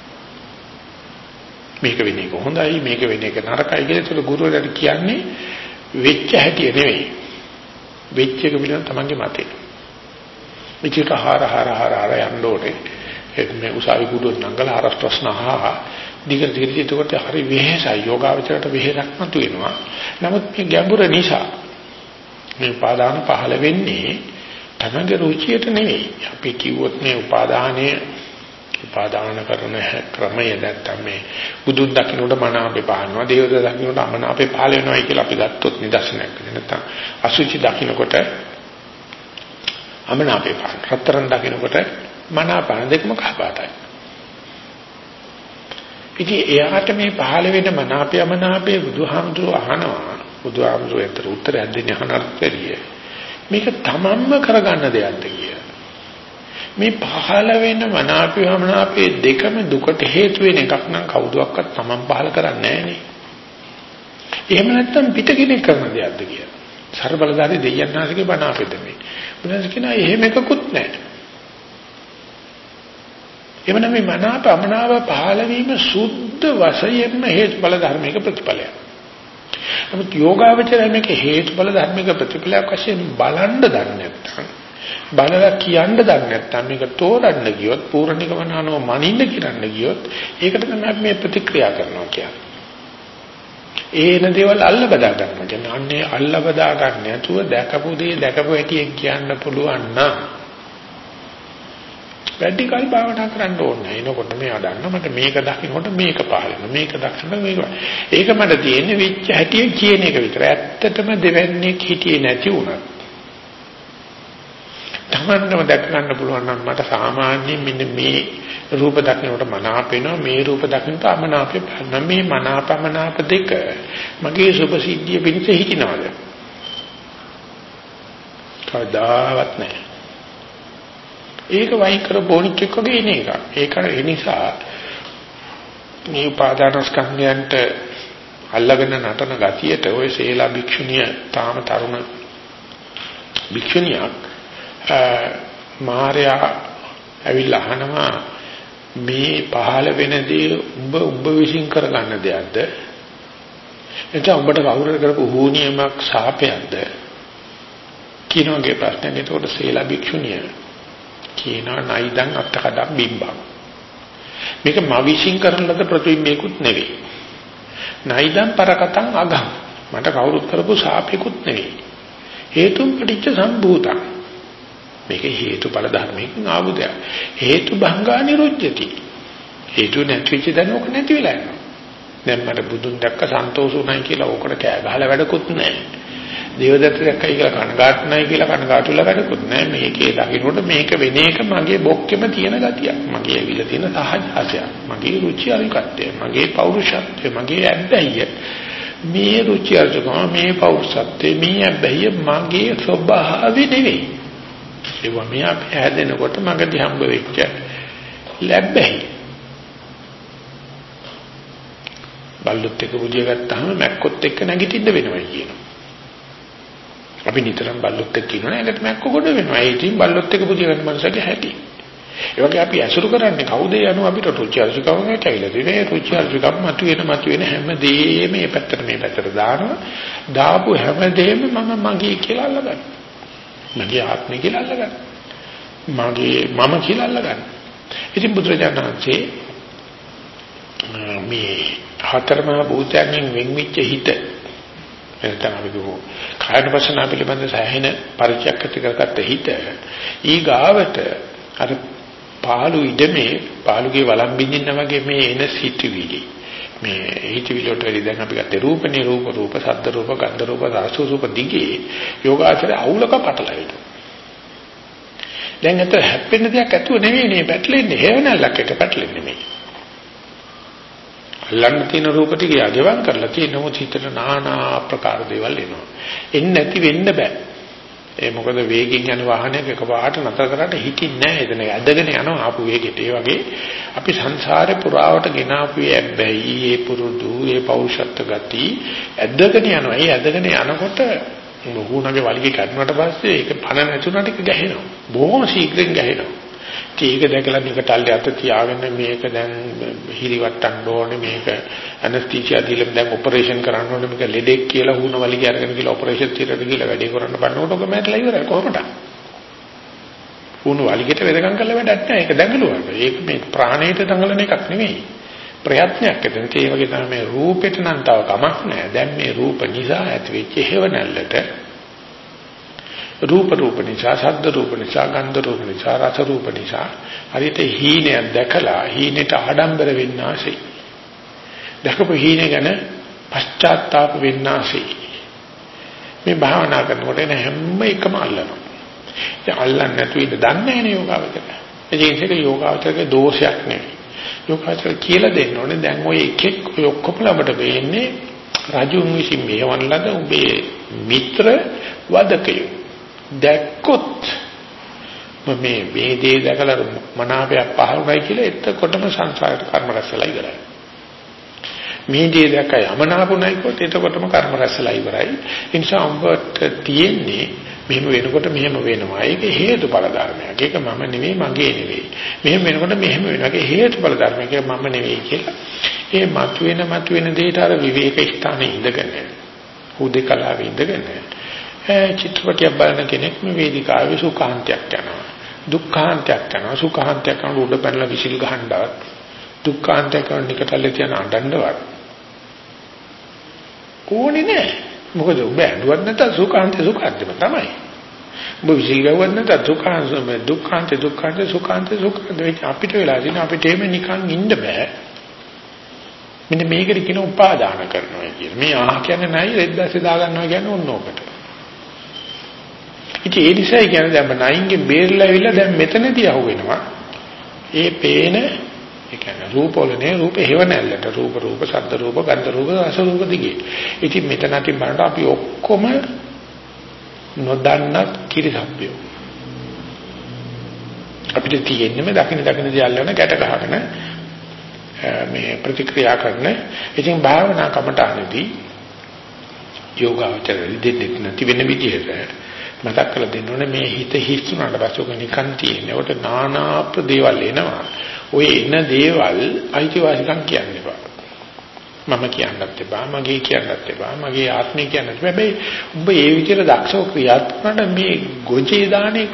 Speaker 1: මේක වෙන එක හොඳයි මේක වෙන එක නරකයි කියලා ඒතර ගුරුවරයාට කියන්නේ වෙච්ච හැටි නෙවෙයි. වෙච්ච එක පිළිබඳ තමන්ගේ මතය. විචිත හාර හාර හාර හාර යන්න ඕනේ. ඒක මේ උසාවි ගුරුවරු නංගල හරස් ප්‍රශ්න අහා දිගට දිගට ඒකට හරි වෙහෙසයි යෝගාවචරයට වෙහෙසක් මතු වෙනවා. නමුත් මේ ගැඹුර නිසා මේ උපාදාන පහළ වෙන්නේ තමන්ගේ රුචියට නෙවෙයි. අපි කිව්වොත් මේ උපාදානයේ උපාදාන කරන ක්‍රමය නැත්තම් මේ බුදුන් දකින්නට මන අපේ පහනවා දේවද දකින්නට අමන අපේ පහල වෙනවායි කියලා අපි ගත්තොත් නිදර්ශනයක් නැත්තම් අසුචි දකින්නකොට අමන අපේ පහන රත්තරන් දකින්නකොට මන අපන දෙකම කහපාතයි. ඉතින් එයාට මේ පහල වෙන මන අපේ අමන අපේ බුදුහාමුදුරුවෝ අහනවා බුදුහාමුදුරුවෝ ඒතර උත්තරයක් දෙන්නේ අහනත් පෙරිය මේක තමන්ම කරගන්න දෙයක්ද කියලා. මේ පහළ වෙන මනාපයමනාපේ දෙකම දුකට හේතු වෙන එකක් නම් කවුදක්වත් තමන් පහළ කරන්නේ නැහනේ. එහෙම නැත්නම් පිටකෙනෙක් කරන දෙයක්ද කියලා. ਸਰබලධාරී දෙයයන් ආසිකේ මනාපෙද මේ. බුදුන්ස කියනවා එහෙම එකකුත් නැහැ. එවනම් මේ මනාපමනාව පහළ වීම සුද්ධ වශයෙන්ම හේතුඵල ධර්මයක ප්‍රතිඵලයක්. නමුත් යෝගාවචරය මේක හේතුඵල ධර්මයක ප්‍රතිඵලයක් වශයෙන් බලන්න දන්නේ නැත්නම් බලලා කියන්න දන්නේ නැත්නම් මේක තෝරන්න ගියොත් පූර්ණිකමනානෝ මනින්න කියන්න ගියොත් ඒකට තමයි මේ ප්‍රතික්‍රියා කරනවා කියන්නේ. ඒන දේවල් අල්ල බදා ගන්නවා කියන්නේ අන්නේ අල්ල බදා ගන්න නැතුව දැකපු දේ දැකපු හැටියෙන් කියන්න පුළුවන් නම් වැඩිකල් භාවනා කරන්න ඕනේ. එනකොට මෙයා දන්න මට මේක දකින්නකොට මේක පහලන මේක දකින්න මේක. ඒක මට තියෙන්නේ වෙච්ච හැටියෙන් කියන එක විතරයි. ඇත්තටම දෙවන්නේ හිටියේ නැති වුණා. තමන්නම දැක ගන්න පුළුවන් නම් මට සාමාන්‍යයෙන් මෙන්න මේ රූප දකින්නට මනාප වෙනවා මේ රූප දකින්නට අමනාපේ බලන මේ මනාපමනාප දෙක මගේ සුභ සිද්ධිය පිණිස හිටිනවද? කවදාවත් නැහැ. ඒක වයින් කර බොනික් එක්ක වගේ ඉන එක. ඒක ඒ නිසා මේ උපාදානස්කන්ධයන්ට අල්ලගෙන නටන ගතියට ওই සේලා භික්ෂුණිය තාම තරුණ භික්ෂුණියක් මාර්යා ඇවිල්ලා අහනවා මේ පහළ වෙනදී උඹ උඹ විශ්ින් කරගන්න දෙයක්ද එතකොට උඹට කවුරු කරපු හෝනියමක් ශාපයක්ද කියනවාගේ ප්‍රශ්නේ. එතකොට සීලා භික්ෂුණිය කියනවා නයිදන් අත්තකඩම් බිම්බම් මේක මා විශ්ින් කරන ලද ප්‍රතිබිම්බයකුත් නෙවෙයි නයිදන් පරකටන් අගම් මට කවුරුත් කරපු ශාපයකුත් නෙවෙයි හේතුම් පටිච්ච සම්භූතං මේක හේතුඵල ධර්මයෙන් ආපු දෙයක්. හේතු භංගා නිරුද්ධති. හේතු නැතිවෙච්ච දැනෝක නැති වෙලා යනවා. දැන් මට බුදුන් දැක්ක සන්තෝෂුණයි කියලා ඕකට කෑ ගහලා වැඩකුත් නැහැ. දේවදත්ත දැක්කයි කියලා කනගාටු නැහැ කියලා කනගාටු වෙලා වැඩකුත් නැහැ. මේකේ දකින්නකොට මේක වෙන එක මගේ බොක්කෙම තියෙන ගතියක්. මගේ ඇවිල්ලා තියෙන සහජාසයක්. මගේ රුචි අරුචිකත්වය, මගේ පෞරුෂත්වය, මගේ ඇබ්බැහිය. මේ රුචි අරුචිකම, මේ පෞරුෂත්වය, මේ ඇබ්බැහිය මගේ ස්වභාවය නෙවෙයි. ඒවා මේ අපි හැදෙනකොට මගදී හම්බ වෙච්ච ලැබ්බැහි. බල්ලොත් එක්ක පුදිය ගත්තාම මැක්කොත් එක්ක නැගිටින්න වෙනවා කියනවා. අපි නිතරම බල්ලොත් එක්ක ඉන්නවනේ ඒකට මැක්ක කොට වෙනවා. ඒ ඉතින් බල්ලොත් එක්ක පුදිය ගන්න මනසක හැටි. ඒ වගේ අපි අසුරු කරන්නේ කවුද යනු අපිට රුචි අරුචිකම කැවිලා තියෙන්නේ. රුචි අරුචිකම මතුවෙන මතුවෙන හැමදේම මේ පැත්තට මේ පැත්තට දානවා. දාපු හැමදේම මම මගේ කියලා අල්ලගන්න. මගේ ආත්මය කියලා අල්ලගන්න. මගේ මම කියලා අල්ලගන්න. ඉතින් බුදුරජාණන් වහන්සේ මේ හතරම භූතයන්ගෙන් වෙන්විච්ච හිත එතන අපි දුක කායනපසන පිළිබඳ සෑහෙන පරිචයක් ඇති කරගත්ත හිත ඊගාවට අර පාළු ඉදමේ පාළුගේ වළම් බින්දින්න වගේ මේ එන සිටිවිලි මේ හිතවිලි වලට වැඩි දැන් අපි ගත්තේ රූපනේ රූප රූප ශබ්ද රූප ගන්ධ රූප රස රූප දිගේ යෝගාචරය අවුලක පටලවිද දැන් අත හැප්පෙන දෙයක් ඇතුව නෙවෙයි මේ පැටලෙන්නේ හේවණල්ලක් එක පැටලෙන්නේ නෙමෙයි අල්ලන්න තියෙන රූප ටික යගෙවන් කරලා තියෙන මොහොත හිතට নানা ආකාර දේවල් එනවා එන්නේ නැති වෙන්න බෑ ඒ මොකද වේගෙන් යන වාහනයක එකපාරට නතර කරාට හිතින්නේ නැහැ එතන ඇදගෙන යනවා ආපු වේගෙට ඒ වගේ අපි සංසාරේ පුරාවට ගෙන ආපු ඇබ්බැහි ඒ පුරුදු ඒ පෞරුෂත්ව ගති ඇදගෙන යනවා ඒ ඇදගෙන යනකොට මොහුණගේ වලිගේ කඩනට පස්සේ ඒක පණ නැතුණට ඒක ගැහෙනවා බොහොම ශීඝ්‍රයෙන් ගැහෙනවා ඒක දැකලා නිකටල්ලේ අත තියාගෙන මේක දැන් හිරිවට්ටන්න ඕනේ මේක ඇනස්තීසියා දීලා දැන් ඔපරේෂන් කරන්න ඕනේ මේක ලෙඩෙක් කියලා වුණ වලිගේ අරගෙන කියලා ඔපරේෂන් තියරට ගිහලා වැඩේ කරන්න බannකොට ඔක මැරලා ඉවරයි කොහොමද වුණ වලිගෙට වෙදකම් කරලා වැඩක් නැහැ ඒක දැඟලුවා ඒක මේ ප්‍රාණයට දඟලන එකක් නෙමෙයි ප්‍රයත්නයක් එතන ඒ වගේ තමයි මේ රූපෙට නම් තව කමක් නැහැ දැන් මේ රූප නිසා ඇතිවෙච්ච හේවණල්ලට රූප රූප නිසා ශබ්ද රූප නිසා ගන්ධ රූප නිසා රස රූප නිසා හරියට හීනයක් දැකලා හීනෙට ආඩම්බර වෙන්නාසේ දැකපු හීන ගැන පශ්චාත්තාප වෙන්නාසේ මේ භාවනා කරනකොට එන හැම එකම අල්ලනවා ඒ අල්ලන්නේ නැතුව ඉඳ දන්නේ නැහැ යෝගාවචරය ඒ කියන්නේ යෝගාවචරයේ දෝෂයක් නෙවෙයි යෝගාවචරය කියලා දෙන්න ඕනේ දැන් ඔය එකෙක් ඔය ඔක්කොම ළමට වෙන්නේ රජුන් විසින් මේවන් ලද උඹේ මිත්‍ර වදකයෝ දැක්කොත් මේ වේදේ දැකලා මනාපයක් පහළුයි කියලා එතකොටම සංසාරයට කර්ම රැස්ලා ඉවරයි. මේ දේ දැකයි යමනාපුණයි කොට එතකොටම කර්ම රැස්ලා ඉවරයි. ඒ නිසා උඹට තියෙන්නේ මෙහෙම වෙනකොට මෙහෙම වෙනවා. ඒක හේතුඵල ධර්මයක්. ඒක මම නෙවෙයි මගේ නෙවෙයි. මෙහෙම වෙනකොට මෙහෙම වෙනවා. ඒක හේතුඵල ධර්මයක්. ඒක මම නෙවෙයි කියලා. ඒ මතුවෙන මතුවෙන දෙයට අර විවේක ස්ථානයේ ඉඳගෙන හුදේකලාවේ ඉඳගෙන චිත්‍රපටියක් බලන කෙනෙක් මේ වේදිකාවේ සුඛාන්තයක් යනවා දුක්ඛාන්තයක් යනවා සුඛාන්තයක් කරන උඩ පැනලා විසිල් ගහනවත් දුක්ඛාන්තයක් කරන නිකටල්ලේ තියන අඬන්නවත් ඕනේ නෑ මොකද ඔබ ඇඬුවත් නැත්නම් සුඛාන්තේ සුඛාන්තෙම තමයි ඔබ විසිල් ගහුවත් නැත්නම් දුක්ඛාන්තේ දුක්ඛාන්තේ දුක්ඛාන්තේ සුඛාන්තේ සුඛාන්තේ අපිට වෙලා තියෙන අපිට එහෙම නිකන් ඉන්න බෑ මෙන්න මේකට කියන උපාදාන කරනවා කියන්නේ මේ ආහ කියන්නේ නයි රෙද්දාසේ දා ගන්නවා කියන්නේ ඕන ඕකට ඉතින් ඒ නිසා කියන්නේ දැන් නයින්ගේ බේරලා ඇවිල්ලා දැන් මෙතනදී අහුවෙනවා. ඒ පේන ඒ කියන්නේ රූපවලනේ රූප හේවණල්ලට රූප රූප ශබ්ද රූප ගන්ධ රූප රස රූප දිගේ. ඉතින් මෙතනදී බලන්න අපි ඔක්කොම නොදන්න කිරිසප්පියෝ. අපිට තියෙන්නේ මේ දකින්න දකින්න දියල්ලන ගැට ගහගෙන මේ ප්‍රතික්‍රියා කරන. ඉතින් භාවනා කමටහනදී යෝගාචර දෙන්නේ නැති වෙන විදිහට මතක් කරලා දෙන්න ඕනේ මේ හිත හිස්සුනට පස්සේ ඔක නිකන් තියෙන්නේ. ඒකට নানা ප්‍රදේවල් එනවා. ඔය එන දේවල් අයිතිවාසිකම් කියන්න එපා. මම කියන්නත් එපා, මගේ කියන්නත් එපා, මගේ ආත්මය කියන්නත් එපා. හැබැයි ඔබ ඒ විදිහට දක්ෂව ක්‍රියාත්මක කරන මේ ගොජේ දාන එක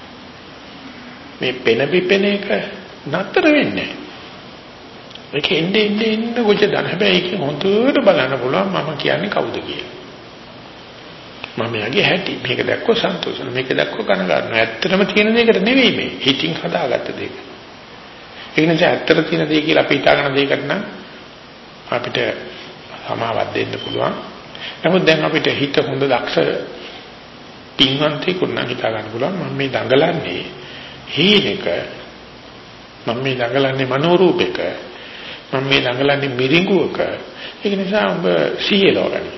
Speaker 1: මේ පෙන පිපෙන එක නතර වෙන්නේ. ඒක එන්නේ එන්නේ එන්නේ ගොජ දාන. හැබැයි ඒක හොඳට බලන්න පුළුවන් මම කියන්නේ කවුද කියලා. මම යගේ හැටි මේක දැක්කොත් සන්තෝෂයි මේක දැක්කොත් කනගාටුයි ඇත්තටම තියෙන දෙයකට නෙවෙයි මේ හිතින් හදාගත්ත දෙයක් ඒ නිසා ඇත්තට තියෙන දෙය කියලා අපි හිතාගෙන දෙයකට නම් අපිට සමාවක් දෙන්න පුළුවන් නමුත් දැන් අපිට හිත හොඳ දක්ෂ පින්වන්තයෙකුට නම් හිතා ගන්න පුළුවන් මම මේ දඟලන්නේ හීනෙක මම මේ දඟලන්නේ මනෝරූපයක මම මේ දඟලන්නේ මිරිඟුවක ඒක නිසා ඔබ සියලෝ ගන්න.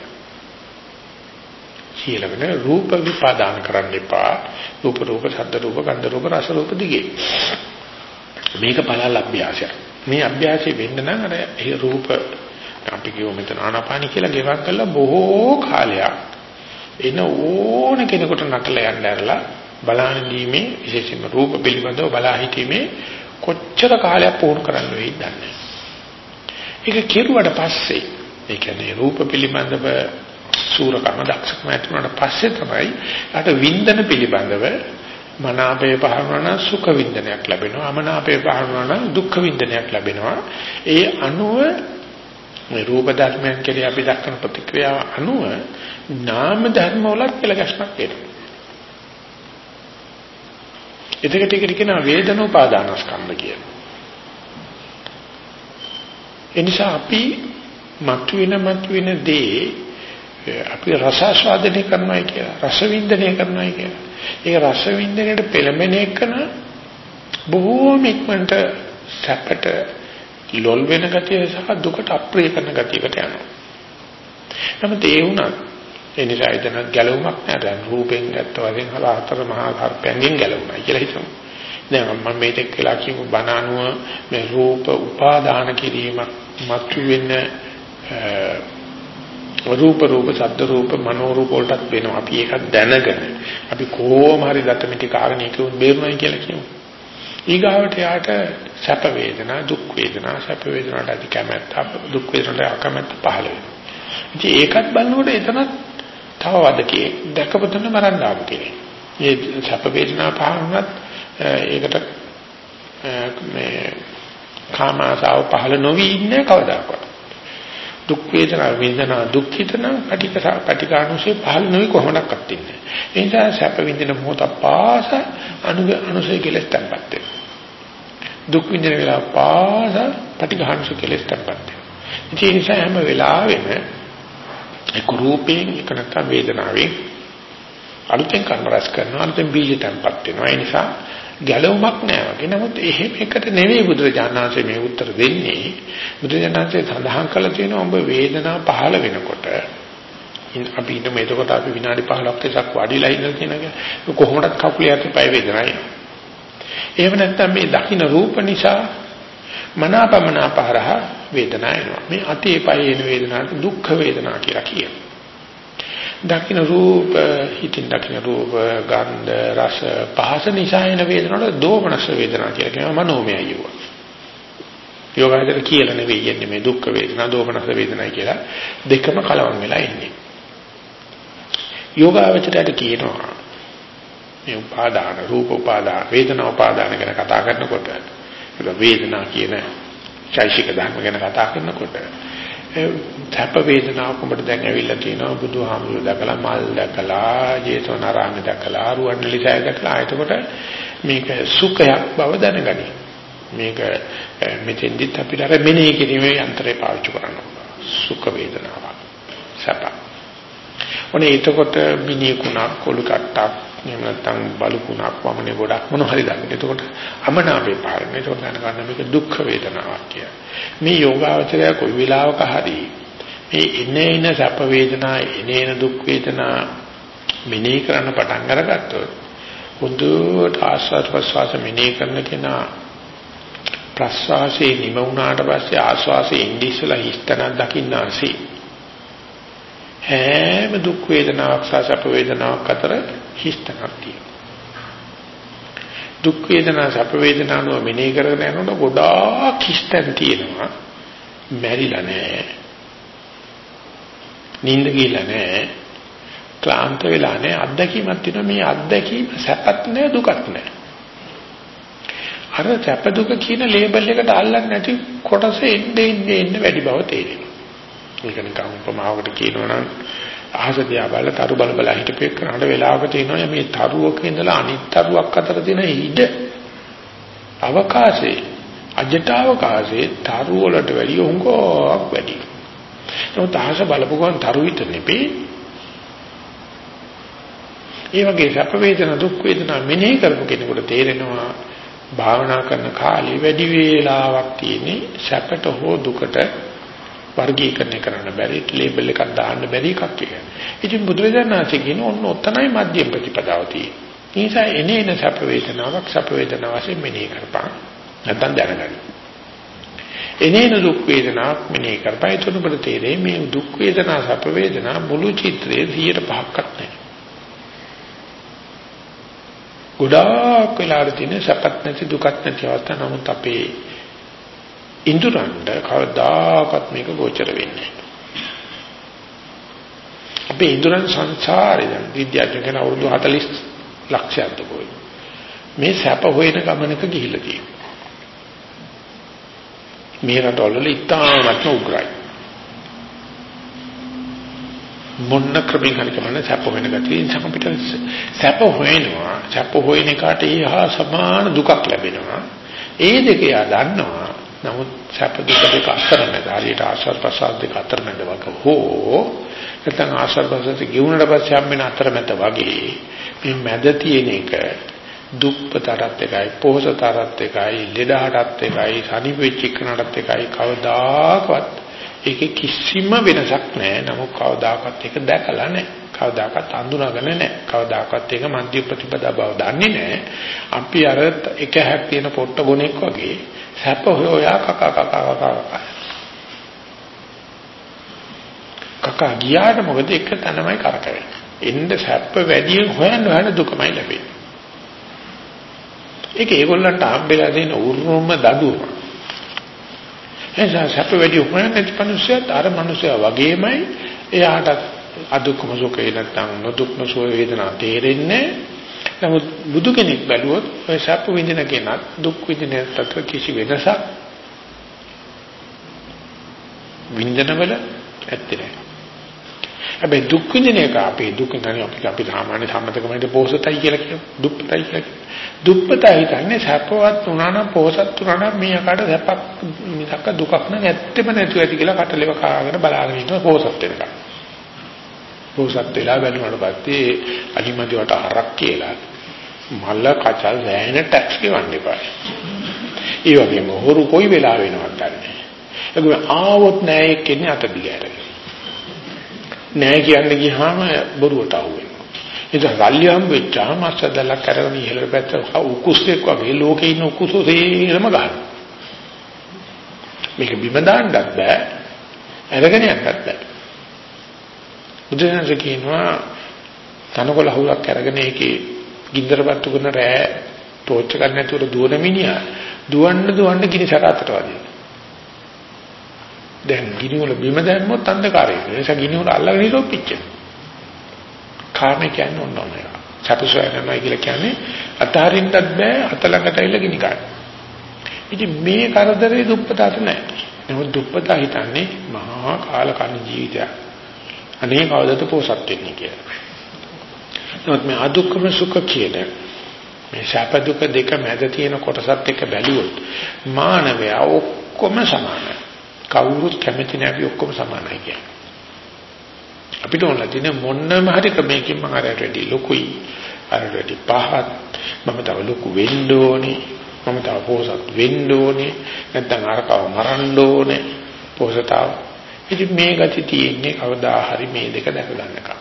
Speaker 1: සියලවන රූප විපාදාන කරන්න එපා. රූප රූප ශබ්ද රූප ගන්ධ රූප රස රූප දිගේ. මේක පළල් අභ්‍යාසයක්. මේ අභ්‍යාසෙ වෙන්න නම් අර ඒ රූප අපි කියමු මෙතන ආනාපානි කියලා ගෙවක් කරලා බොහෝ කාලයක් එන ඕන කෙනෙකුට නටලා යන්න ඇරලා බලාන දීමේ විශේෂයෙන්ම රූප පිළිබඳව බලා හිතීමේ කොච්චර කාලයක් පුහුණු කරන්න වෙයිද දන්නේ. ඒක කෙරුවට පස්සේ ඒ කියන්නේ රූප පිළිබඳව සූරකම දක්ෂකම ඇතිවුණාට පස්සේ තමයි අට වින්දන පිළිබඳව මනාපේ පහරන සුඛ වින්දනයක් ලැබෙනවා අමනාපේ පහරන දුක්ඛ වින්දනයක් ලැබෙනවා. ඒ අනුව මේ රූප ධර්මයන් කෙරේ අපි දක්වන ප්‍රතික්‍රියාව අනුව නාම ධර්ම වලත් කියලා ගැස්මක් එනවා. එතකොට ඒක කියන වේදනෝපාදානස්කන්ධ කියන. එනිසා අපි මතුවෙන මතුවෙන දේ අපි රසාස්වාදනය කරනවා කියලා රස වින්දනය කරනවා කියලා. ඒ රස වින්දනයේ පෙළඹෙන එකන බොහෝම ඉක්මනට සැපට ලොල් වෙන ගතිය සහ දුකට අප්‍රිය කරන ගතියකට යනවා. නමුත් ඒ වුණත් ඒ නිසා එතන ගැලවුමක් නැහැ. දැන් රූපෙන් ගත්ත වශයෙන් හතර මහා ධර්මයෙන් ගැලවුණා කියලා හිතමු. දැන් මම මේ දෙක කියලා කියමු බණානුව මේ රූප උපාදාන කිරීමක් මතු වෙන රූප රූප ශබ්ද රූප මනෝ රූප වලටත් වෙනවා. අපි ඒක දැනගෙන අපි කොහොම හරි දතමිටි කාරණේ කියුත් බේරුණයි කියලා කියමු. ඊගාවට යාට සැප වේදනා දුක් වේදනා සැප වේදනාට අධි කැමැත්ත දුක් වේදනාට අකමැත්ත පහළ වෙනවා. ඉතින් ඒකත් බලනකොට එතනත් තව වදකේ දැකපොතන මරන්න ආපු කෙනෙක්. මේ සැප වේදනා පහළ වුණත් ඒකට මේ කාමාසාව පහළ නොවි ඉන්නේ කවදාකවත්. දුක් වේදනා වේදනා දුක්ඛිතන පටික පටිකානුසේ පහළ නොවි කොහොමඩක්වත් ඉන්නේ. ඒ නිසා සැප විඳින මොහොත පාස අනුග අනුසේ කෙලස් තැම්පත් වෙනවා. දුක් විඳින වෙලාව පාස පටිඝානුසේ කෙලස් තැම්පත් වෙනවා. ඒ නිසා හැම වෙලාවෙම එක් රූපයෙන් එක නැත්නම් වේදනාවෙන් අලුතෙන් කර්ම රැස් කරනවා අලුතෙන් බීජ තැම්පත් වෙනවා. ඒ නිසා ගැලවුමක් නැහැ වගේ. නමුත් එහෙම එකට නෙවෙයි බුදුරජාණන් වහන්සේ මේ උත්තර දෙන්නේ. බුදුරජාණන් වහන්සේ සඳහන් කළා තියෙනවා ඔබ වේදනාව පහළ වෙනකොට අපි ඉන්න මේ එතකොට අපි විනාඩි පහළොක් තිස්සේ වඩිලා ඉන්න කෙනක කොහොමදත් කකුලේ යටි පය වේදනায়. එහෙම නැත්නම් මේ දකින්න රූප නිසා මනාපමනාපහරහ වේදනාව එනවා. මේ අතේ පයේ එන වේදනාවට දුක්ඛ වේදනා කියලා කියනවා. දකින්න රූප හිතින් දකින්න රූප ගන්ධ රස පහස නිසා එන වේදනාවට දෝමනස වේදනා කියලා කියනවා. මනෝමයයි යුව. යෝගාවචර කියලා නෙවෙයි යන්නේ මේ දුක්ඛ වේදනා දෝමනස වේදනායි කියලා දෙකම කලවම් වෙලා ඉන්නේ. යෝගාවචරයට කියනවා මේ උපාදාන රූප උපාදාන වේදනා උපාදාන ගැන කතා කරනකොට වේදනා කියන චෛසික ධර්ම ගැන කතා කරනකොට තප වේදනාව කොඹට දැන් ඇවිල්ලා තියෙනවා බුදුහාමුදුරුවෝ දැකලා මල් දැකලා ජේතවනාරාමේ දැකලා රුවන්වැලිසෑය දැකලා එතකොට මේක සුඛයක් බව දැනගනි. මේක මෙතෙන්දිත් අපිට අර මෙනෙහි කිරීමේ යන්ත්‍රය පාවිච්චි කරනවා. සුඛ වේදනාව සප. ඔනේ එතකොට මිනිකුණක් කොළු කට්ටක් එහෙම නැත්නම් බලුකුණක් වමනේ ගොඩක් මොන හරි දන්නේ. එතකොට අමනාපේ පාරනේ. එතකොට දැනගන්න මේක දුක්ඛ වේදනාවක් කියලා. මේ යෝගාවචරය කොයි වෙලාවක හරි මේ ඉනේන සැප වේදනා ඉනේන දුක් වේදනා මෙනෙහි කරන්න පටන් අරගත්තොත් හොඳට ආස්වාද ප්‍රසවාස මෙනෙහි කරන කෙනා ප්‍රසවාසයේ නිම වුණාට පස්සේ ආස්වාසයේ ඉඳි ඉස්සලා හිස්තනක් දකින්න ආසී හැම දුක් වේදනාවක් සහ සැප වේදනාවක් අතර හිස්තනක් තියෙනවා. දුක් වේදනා සැප වේදනා නෝ මෙනෙහි කරගෙන යනකොට ගොඩාක් හිස්තන් තියෙනවා. මැරිලා නැහැ. නිින්ද ගිහලා නැහැ. ක්ලාන්ත වෙලා නැහැ. අත්දැකීමක් තියෙනවා. මේ අත්දැකීම සැපත් නැහැ දුකත් නැහැ. අර සැප දුක කියන ලේබල් එකට අල්ලන්නේ නැති කොටස එන්නේ එන්නේ එන්නේ වැඩි බව තේරෙනවා. මේක නිකන් උපමාවකට කියනවා නම් අහස දිහා බලලා තරු බල බල හිටපෙක් කරනකොට වෙලාවක තියෙනවා මේ තරුවක ඉඳලා අනිත් තරුවක් අතර තියෙන ඉඩ අවකාශයේ අජට අවකාශයේ තරු වලට වැඩිය උංගක් වැඩි. නමුත් ආස බලපු ගමන් තරු විතර නෙපේ. ඒ වගේ සැප වේදනා දුක් වේදනා මෙනෙහි කරපු කෙනෙකුට තේරෙනවා භාවනා කරන කාලේ වැඩි වේලාවක් තියෙන්නේ සැපට හෝ දුකට වර්ගීකරණය කරන්න බැරි ලේබල් එකක් දාන්න බැරි එකක් කියලා. ඉතින් බුදුරජාණන් වහන්සේ කියන ඔන්න ඔතනයි මධ්‍යම ප්‍රතිපදාව තියෙන්නේ. ඒ නිසා එනේන සැප වේදනාවක් සැප වේදනාව වශයෙන් මෙනෙහි කරපන්. නැත්නම් දැනගන්න. එනේන දුක් වේදනාවක් මෙනෙහි කරපන්. ඒතකොට ඔබට තේරෙයි මේ දුක් වේදනා සැප වේදනා මුළු චිත්‍රයේ සියයට පහක්වත් නැහැ. ගොඩාක් වෙලාවට තියෙන සැපත් නැති දුකත් නැති අවස්ථා නමුත් අපේ ඉන්ද්‍රයන්ට කවදාකවත් මේක ගෝචර වෙන්නේ නැහැ. අපේ ඉන්ද්‍රයන් සංසාරේ දැන් විද්‍යාඥයන් අවුරුදු හතළිස් ලක්ෂයක් දක්වයි. මේ සැප හොයන ගමනක ගිහිල්ලා තියෙනවා. මේ රටවල ඉතාමත් උග්‍රයි. මොන්න ක්‍රමික හරිකමන සැප හොයන ගතිය ඉන්සම පිට සැප හොයනවා. සැප හොයන එකට ඒහා සමාන දුකක් ලැබෙනවා. ඒ දෙක යා දන්නවා. නමුත් සැප දුක දෙක අතර මැද හරියට ආශ්‍රව ප්‍රසාද දෙක අතර මැද වගේ හෝ නැත්නම් ආශ්‍රව ප්‍රසාද ගිවුනට පස්සේ හම්බෙන අතර මැද වගේ මේ මැද තියෙන එක දුක්පතරත් එකයි පොහසතරත් එකයි ලෙඩහටත් එකයි සනිපෙච්ච කනටත් එකයි කවදාකවත් ඒකේ කිසිම වෙනසක් නැහැ. නමුත් කවදාකවත් ඒක දැකලා නැහැ. කවදාකවත් අඳුනගෙන නැහැ. කවදාකවත් ඒක මධ්‍ය ප්‍රතිපදා බව දන්නේ නැහැ. අපි අර එක හැක් තියෙන පොට්ට ගොනෙක් වගේ සැප හොයා කක කක කක කක ගියාට මොකද එක තැනමයි කරකැවෙන්නේ. එන්න සැප වැඩියෙන් හොයන්න හොයන දුකමයි ලැබෙන්නේ. ඒක ඒගොල්ලන්ට හම්බෙලා දෙන උරුම දඩුවම. එනිසා සැප වැඩි හොයන්නේ මිනිස්සුත් අර මිනිස්සයා වගේමයි එයාට අදුක්කම සුඛේ නැත්තම් නොදුක් නොසුව වේදනා තේරෙන්නේ. නමුත් බුදු කෙනෙක් බැලුවොත් ඔය සැප විඳින කෙනත් දුක් විඳින අතර කිසි වෙනසක් විඳිනවල ඇත්තේ නැහැ. හැබැයි දුක් විඳින එක අපේ දුක නැණි අපි අපි සාමාන්‍ය සම්මතකමයි පොහසතයි කියලා කියමු. දුක්පතයි කියලා. දුක්පතයි හිතන්නේ සැපවත් උනා නම් පොහසත් උනා නම් මේ අකට සැපක් මිසක දුකක් නෑ ඇත්තෙම නැතුව ඇති කියලා කටලෙව කාගෙන බලාගෙන ඉන්නවා පොහසත් වෙනකම්. පොහසත් වෙලා බැලුවාට පස්සේ අලිමදි වට හරක් කියලා මල්ල කචල් වැහෙන ටැක්ස් ගෙවන්න එපා. ඒ වගේම හොරු කොයි වෙලාව වෙනවද දන්නේ. ඒක ආවොත් නෑ එක්කෙනේ අත දිගහැරගෙන. නෑ කියන්න ගියාම බොරුවට අහු වෙනවා. ඉතින් රල්ලි හම්බෙච්චාම අස්සදලක් කරගෙන ඉහළට පැත්ත උකුස්සෙක් වගේ ලෝකේ ඉන්න උකුසෝ තේරම ගන්න. මේක බිම දාන්නත් බෑ. අරගෙන යන්නත් බෑ. බුදුරජාණන් කියනවා තනකොළ හුලක් අරගෙන ඒකේ ගින්දරපත්තු කරන රෑ ටෝච් එකක් නැතුව දුවන මිනිහා දුවන්න දුවන්න ගිනි සරාතට වදිනවා. දැන් ගිනි වල බිම දැම්මොත් අන්ධකාරය. ඒ නිසා ගිනි වල අල්ලගෙන ඉරෝ පිච්චෙන. කාරණේ කියන්නේ ඕන ඕන එක. සතුසයනමයි කියලා කියන්නේ අතහරින්නත් බෑ අත ළඟට ඇවිල්ලා ගිනි ගන්න. ඉතින් මේ කරදරේ දුප්පතාට නැහැ. නමුත් දුප්පතා හිතන්නේ මහා කාලකන්ණි ජීවිතයක්. අනේ කවදද පොසත් වෙන්නේ කියලා. නමුත් මේ අදුක්කම සුඛ කියන මේ සැප දුක දෙක මැද තියෙන කොටසත් එක්ක බැලුවොත් මානවයා ඔක්කොම සමානයි. කවුරුත් කැමති නැති ඔක්කොම සමානයි කියන්නේ. අපිට ඕන තියෙන මොන්නම හරි ක්‍රමයකින් මම අරට වැඩි ලොකුයි අරට වැඩි පහත් මම තව ලොකු වෙන්න ඕනේ මම තව පොසත් වෙන්න ඕනේ නැත්නම් අරකව මරන්න ඕනේ පොසතාව. ඉතින් මේ ගති තියෙන්නේ කවදා හරි මේ දෙක දැක ගන්නකම්.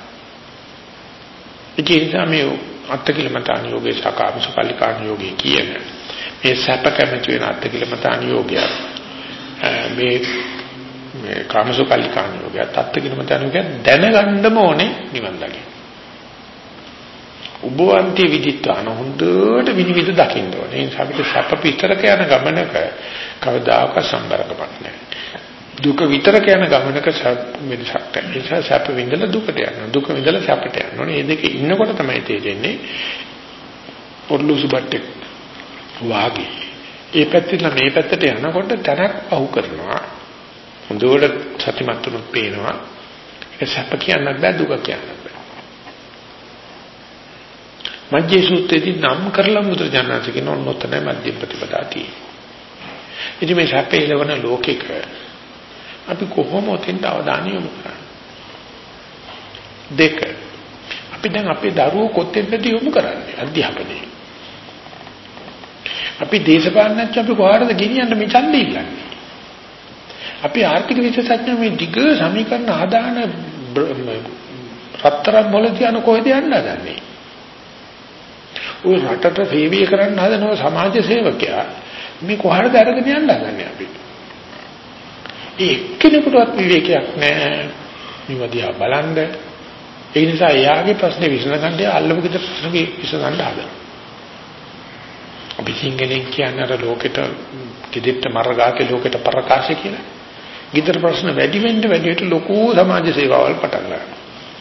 Speaker 1: ඒ නිසා මේ අත්කිලමතාන යෝගේ සකාමසුකල්ලිකාන යෝගේ කියන මේ සැප කැමති වෙන අත්කිලමතාන යෝගය මේ මේ කාමසුකල්ලිකාන යෝගය අත්කිලමතාන යෝගය දැනගන්නම ඕනේ නිවන් දකින්න. උභවන්ති විදිත්වාන හොඳට විනිවිද දකින්න ඕනේ. ඒ නිසා අපිට සැප පිටරක යන ගමනක කවදාක සම්බරකමක් නැහැ. දුක විතරක යන ගමනක වෙනසක් නැහැ. ඒ නිසා සැප විඳලා දුකට යනවා. දුක විඳලා සැපට යනවා. මේ දෙක ඉන්නකොට තමයි තේරෙන්නේ පොඩ්ලුසු බට්ටේ වාගේ. ඒ පැත්තෙන් මේ පැත්තට යනකොට තනක් පහු කරනවා. හොඳට සතිමත් වුණොත් පේනවා. ඒක සැප කියන්නත් බෑ දුක කියන්නත් බෑ. මජ්ජේ සූත්‍රයේදී නම් කරලා මුද්‍රජානනාථ කියන ඔන්නොතන මධ්‍ය ප්‍රතිපදාතියි. ඉතින් මේ සැපේ ලැබෙන ලෝකෙක අපි කොහොම උතෙන්ට අවධානය යොමු කරන්නේ? දෙක. අපි දැන් අපේ දරුවෝ කොතෙන්ද යොමු කරන්නේ? අධ්‍යාපනයේ. අපි දේශපාලනඥයන් අපි කොහාටද ගෙනියන්න මේ ඡන්දය ඉල්ලන්නේ? අපි ආර්ථික විශේෂඥයෝ මේ දිග සමීකරණ ආදාන රත්තරන් මොළ තියන කොහෙද යන්න හදන්නේ? ඔය රටට සේවය කරන්න හදන සමාජ සේවකයා මේ කොහාටද අරගෙන යන්න හදන්නේ අපි? ඒ එක්කෙනෙකුටවත් විවේකයක් නැහැ. මේවදියා බලන්න. ඒ නිසා එයාගේ ප්‍රශ්නේ විසඳගන්න අල්ලපු ගෙදර ප්‍රශ්නේ විසඳන්න හදනවා. අපි සිංහලෙන් කියන්නේ අර ලෝකෙට දෙදෙට්ට මරගාකේ ලෝකෙට ප්‍රකාශය කියලා. ගෙදර ප්‍රශ්න වැඩි වෙන්න වැඩි වෙට ලොකු සමාජ සේවාවල් පටන් ගන්නවා.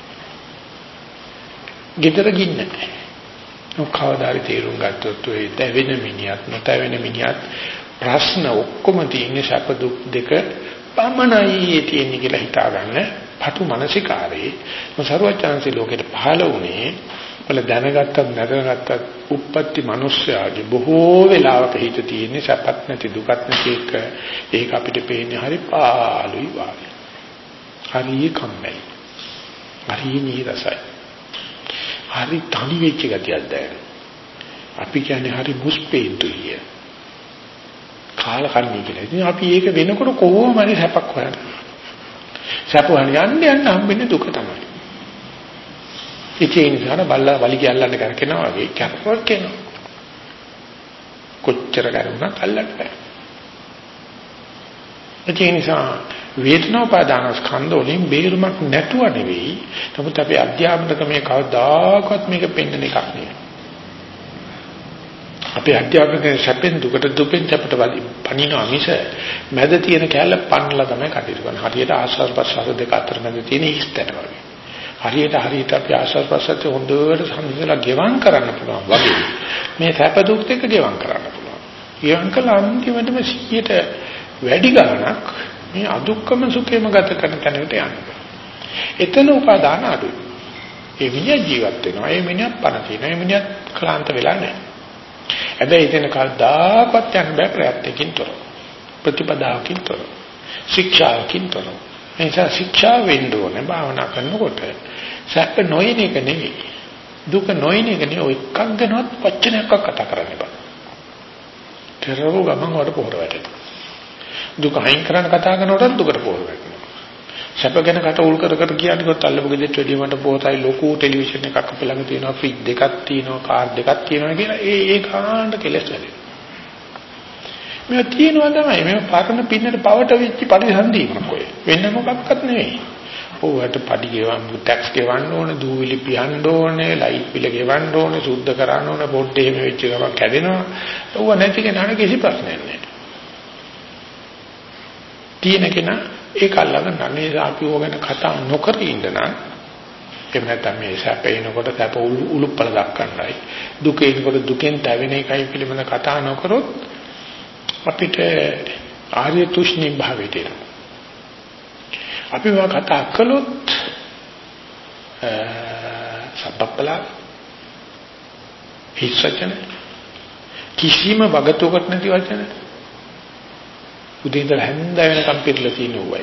Speaker 1: ගෙදර ගින්න නැහැ. කවදාරි තේරුම් ගත්තොත් ඔය දැවෙන මිනිහත් නැතවෙන මිනිහත් ප්‍රශ්න ඔක්කොම තියෙන්නේ සැප දුක් දෙක පමණයි තියෙන්නේ කියලා හිතාගන්න පටු මානසිකාරේ මොසරුවචාන්සේ ලෝකෙට පහළ වුණේ වල දැනගත්තත් නැදගත්තත් උප්පත්ති මිනිස්යාගේ බොහෝ වෙලාවක හිත තියෙන්නේ සැපත් නැති දුකත් නැති එක. ඒක අපිට පේන්නේ හරි පාළුයි වාගේ. හරි කම්මැලි. හරි නීරසයි. හරි තනි වෙච්ච ගතියක් දැනෙනවා. අපි කියන්නේ හරි මුස්පේන්තුයි. කාලකන්ණී කියලා. ඉතින් අපි ඒක වෙනකොට කොහොම හරි සැපක් හොයනවා. සැප හොයන්න යන්න යන්න හම්බෙන්නේ දුක තමයි. ඉතින් ඉතින් බල්ලා වලි කියල්ලන්න කරකිනවා වගේ කැපවක් කෙනවා. කොච්චර කරුණා අල්ලන්න බෑ. ඒ නිසා වේදනෝපාදාන ස්කන්ධ වලින් බේරුමක් නැතුව නෙවෙයි. නමුත් අපි අධ්‍යාපන ක්‍රමයේ කවදාකවත් මේක පෙන්වන එකක් නෙවෙයි. අපි අධ්‍යාපනයේ සැපෙන් දුකට දුකෙන් අපට පණිනවා මිස මැද තියෙන කැලල පන්නලා තමයි කටයුතු කරන්නේ. හරියට ආස්වාද ප්‍රසආද දෙක අතර මැද තියෙන හිස්තැන වගේ. හරියට හරියට අපි ආස්වාද ප්‍රසආද හොඳට සම්පූර්ණලා ගෙවම් කරන්න පුළුවන් වගේ. මේ සැප දුක් දෙක ගෙවම් කරන්න පුළුවන්. ගෙවම් කළා අන්තිමටම සියයට වැඩි ගණනක් මේ අදුක්කම සුඛේම ගත කරන තැනකට යනවා. එතන උපාදාන අඩුයි. ඒ මිනිහ ජීවත් වෙනවා. ඒ මිනිහ පණ තියෙනවා. ඒ මිනිහ ක්ලාන්ත වෙලා නැහැ. හැබැයි එතන කවදාකවත් යන්න බෑ ප්‍රයත්නකින් තොරව. ප්‍රතිපදාවකින් තොරව. ශික්ෂාවකින් තොරව. ඒ නිසා ශික්ෂා වෙන්න ඕනේ භාවනා කරනකොට. සැප නොයන එක නෙවෙයි. දුක නොයන එක නෙවෙයි. ඔය එකක් ගැනවත් වචනයක් කතා කරන්න බෑ. terව ගමන් වල පොර වැටෙනවා. දුක අයින් කරන්න කතා කරනකොට දුකට පොර වැටෙනවා. සැප ගැන කට උල් කර කර කියන්නේ කොත් අල්ලපු ගෙදරට වැඩි මට පොතයි ලොකු ටෙලිවිෂන් එකක් අපේ ළඟ තියෙනවා ෆ්‍රිජ් දෙකක් තියෙනවා කාර් දෙකක් තියෙනවා කියලා ඒ ඒ කාණ්ඩ කෙලස් වැඩෙනවා. මේ තියෙනවා තමයි මේ පාරණ පින්නට පවට වෙච්ච පරිසන්දීමක් ඔය. වෙන මොකක්වත් නෙවෙයි. ඕවට පඩි ගෙවන්න ටැක්ස් ගෙවන්න ඕනේ, දූවිලි පියන්න ඕනේ, ලයිට් බිල ගෙවන්න ඕනේ, සුද්ධ කරන්න ඕනේ, පොඩ්ඩේ එහෙම වෙච්ච ගමන් කැඩෙනවා. ඕව නැති කෙනාට කිසි ප්‍රශ්නයක් නැහැ. තියෙන කෙනා ඒක අල්ලගෙන නැහැ. අපි ඕක ගැන කතා නොකර ඉන්න නම් එහෙම නැත්නම් මේ සැපේනකොට සැප උලුප්පල දක්වන්නයි දුකේනකොට දුකෙන් තැවෙන එකයි පිළිබඳ කතා නොකරොත් අපිට ආර්ය තුෂ්ණි භාවයට එනවා. අපි මේ කතා කළොත් සබ්බප්පලා හිස්සචන කිසිම වගතුවකට නැති වචන උදේ ඉඳලා හැන්ද වෙනකම් පිළිලා තියෙන උවයි.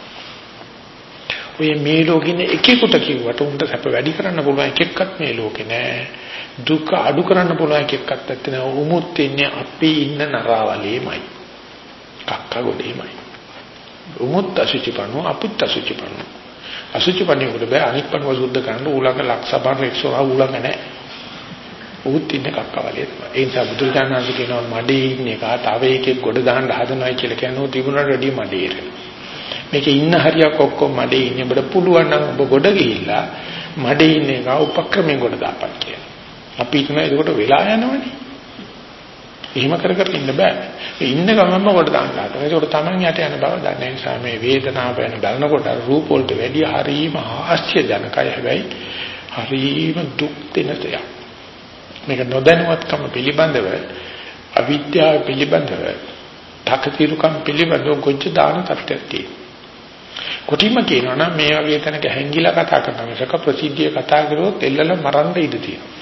Speaker 1: ඔය මේ ලෝකෙින් එකෙකුට කිව්වට උන්ට සැප වැඩි කරන්න පුළුවන් එකෙක්වත් මේ ලෝකේ නෑ. දුක අඩු කරන්න පුළුවන් එකෙක්වත් නැත්නම් උමුත් ඉන්නේ අපි ඉන්න නරාවලේමයි. කක්ක ගොඩේමයි. උමුත් අසුචිපණු අපුත් අසුචිපණු. අසුචිපණු වල බෑ අනිත් පණුව සුද්ධ කරන්න ඌලඟ ලක්ෂබාර එක්සෝ ඌලඟ නෑ. උත් ඉන්නේ කක්කවලේ තමයි. ඒ නිසා බුදුරජාණන් වහන්සේ කියනවා මඩේ ඉන්නේ කා තව එකෙක් ගොඩ දාන්න හදනවයි කියලා කියනවා තිබුණාට වැඩි මඩේ. මේකේ ඉන්න හරියක් ඔක්කොම මඩේ ඉන්නේ. ඔබට පුළුවන් නම් ඔබ ගොඩ ගිහිල්ලා මඩේ ඉන්නේ කා උපක්‍රමයෙන් ගොඩ දාපන් කියලා. අපි හිතන ඒකට වෙලා යනවනේ. එහෙම කර කර ඉන්න බෑ. ඒ ඉන්න ගමන්ම ගොඩ දාන්න හදනවා. ඒකට තමයි යට යන බව දන්නේ. ඒ නිසා මේ වේදනාව වෙන බලනකොට රූප වලට වැඩි හරීම ආශ්චර්යජනකයි. හැබැයි හරීම දුක් දෙන දෙයක්. මේක නොදැනුවත්කම පිළිබඳව අවිද්‍යාව පිළිබඳව තකතිරුකම් පිළිබඳව කොච්චර දාන තත්ත්වයක් තියෙනවා. කොටිම කියනවා නම් මේ වගේ තැනක හැංගිලා කතා කරන මිසක ප්‍රසිද්ධිය කතා කරොත් එල්ලලා මරන්න ඉඩ තියෙනවා.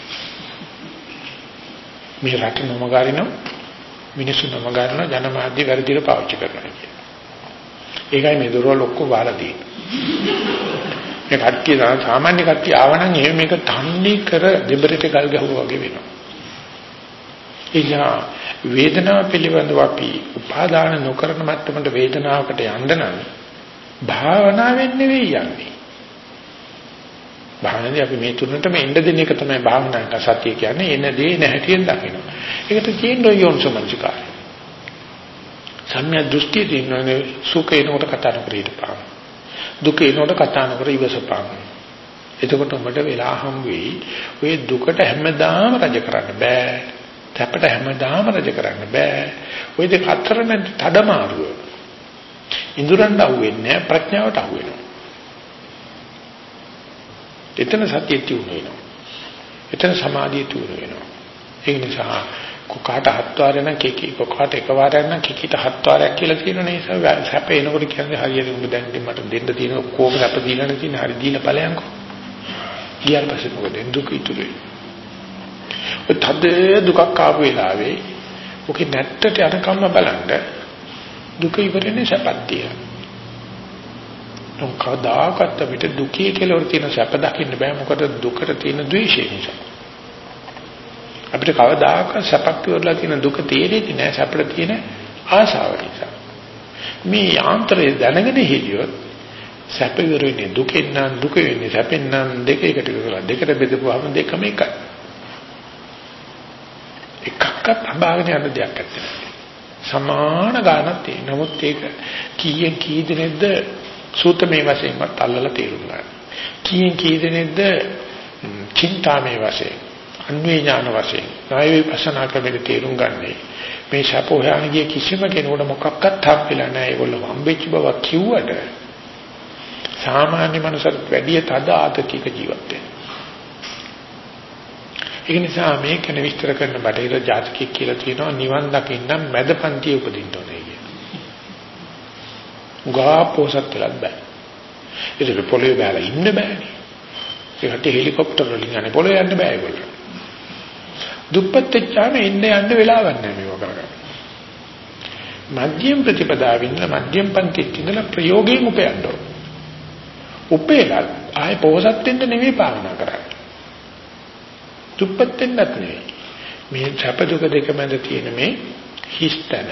Speaker 1: මේ රට නොමගාරිනෝ මිනිස්සු නොමගාරිනෝ ජනමාධ්‍ය වැඩිදිර පාවිච්චි කරනවා කියන්නේ. ඒකයි මේ දොරවල් ඔක්කොම වහලා තියෙන්නේ. මේ කට්ටිය සාමාන්‍ය කට්ටිය ආවනම් එහෙම මේක තන්නේ කර දෙබරට ගල් ගහුවා වගේ වෙනවා. එයා වේදනාව පිළිබඳව අපි උපාදාන නොකරන මට්ටමට වේදනාවකට යන්න නම් භාවනාවෙන් නෙවෙයි යන්නේ. භාවනාවේ අපි මේ තුනටම එන්න දෙන එක තමයි භාවනාවක සතිය කියන්නේ. එන දේ නැහැටියෙන් දකිනවා. ඒකට තියෙන යෝනිසමංචකාරය. සම්‍යක් දෘෂ්ටිය දිනන්නේ සුඛේනෝට කතා නොකර ඉඳපන්. දුකේනෝට කතා නොකර ඉවසපන්. එතකොට උඹට වෙලා හම් වෙයි. ඔය දුකට හැමදාම රජ කරන්න බෑ. තැපට හැමදාම රජ කරන්න බෑ. ඔය දෙක අතර නැති තඩමාරුව. ඉඳුරන්ට අහුවෙන්නේ නැහැ, ප්‍රඥාවට අහුවෙනවා. එතන සතිය තියුණු වෙනවා. එතන සමාධිය තියුණු වෙනවා. ඒ නිසා කොකාට හත් වාරයක් නම් කෙකි කොකාට එක වාරයක් නම් කෙකිට හත් වාරයක් කියලා තියෙන නිසා සැප එනකොට කියන්නේ හරියට උඹ දැන් මට දෙන්න තියෙන ඔක්කොම සැප දීලා නැතින හරි දීලා ඵලයන්කෝ. ඊයල් පස්සේ මොකද දුක ඉතුරුයි. ඔය තද දුකක් ආපු වෙලාවේ ඔකේ නැත්තට යනකම්ම බලන්න දුක ඉවරනේ සැපක් තියෙනවා. කවදාකවත් අපිට දුකේ කියලා තියෙන සැප දකින්න බෑ මොකද දුකට තියෙන ද්වේෂය නිසා. අපිට කවදාකවත් සැපක් ඉවරලා තියෙන දුක තේරෙන්නේ නෑ සැපට තියෙන ආශාව නිසා. මේ යාන්ත්‍රය දැනගෙන හිටියොත් සැප ඉවර වෙන්නේ දුකෙන් නම් දුක වෙන්නේ සැපෙන් නම් දෙක එකට කරලා දෙකට බෙදපුවාම දෙකම එකයි. එකක්වත් අභාගන යන දෙයක් නැත්තේ. සමාන ගානක් තියෙන. නමුත් ඒක කීයෙන් කී දෙනෙක්ද සූත්‍රමේ වශයෙන්වත් අල්ලලා තේරුම් ගන්න. කීයෙන් කී දෙනෙක්ද චින්තාමේ වශයෙන්, අන්වේ ඥාන වශයෙන්, ණය විපස්සනා ක්‍රමෙට තේරුම් ගන්නේ. මේ ශප හොයන්නේ කිසිම කෙනෙකුට මොකක්වත් හම්බෙලා නැහැ. ඒගොල්ලෝ හම්බෙච්ච බව කිව්වට සාමාන්‍ය මනුස්සයෙක් වැඩි තද ආතතික ජීවත් වෙනවා. ඒ නිසා මේක විස්තර කරන බටහිර ජාතකයේ කියලා තියෙනවා නිවන් දකින්න මැදපන්තියේ උපදින්න ඕනේ කියලා. ගා පොසත් වෙලත් බෑ. ඒක පොළොවේ බෑලා ඉන්න බෑනේ. ඒකට හෙලිකොප්ටර් වලින් යන්නේ පොළොවේ යන්න බෑ ඒගොල්ලෝ. දුප්පත් වෙච්චාම එන්න යන්න වෙලාවක් නැහැ මේක කරගන්න. මධ්‍යම ප්‍රතිපදාවින් මධ්‍යම පන්තියේ ඉඳලා ප්‍රයෝගයෙන් උපයන්න ඕන. උපේලා ආයේ පොසත් වෙන්න නෙවෙයි භාවනා කරන්නේ. දුප්පත් වෙන්නත් නෙවෙයි. මේ සැප දුක දෙක මැද තියෙන මේ හිස්තන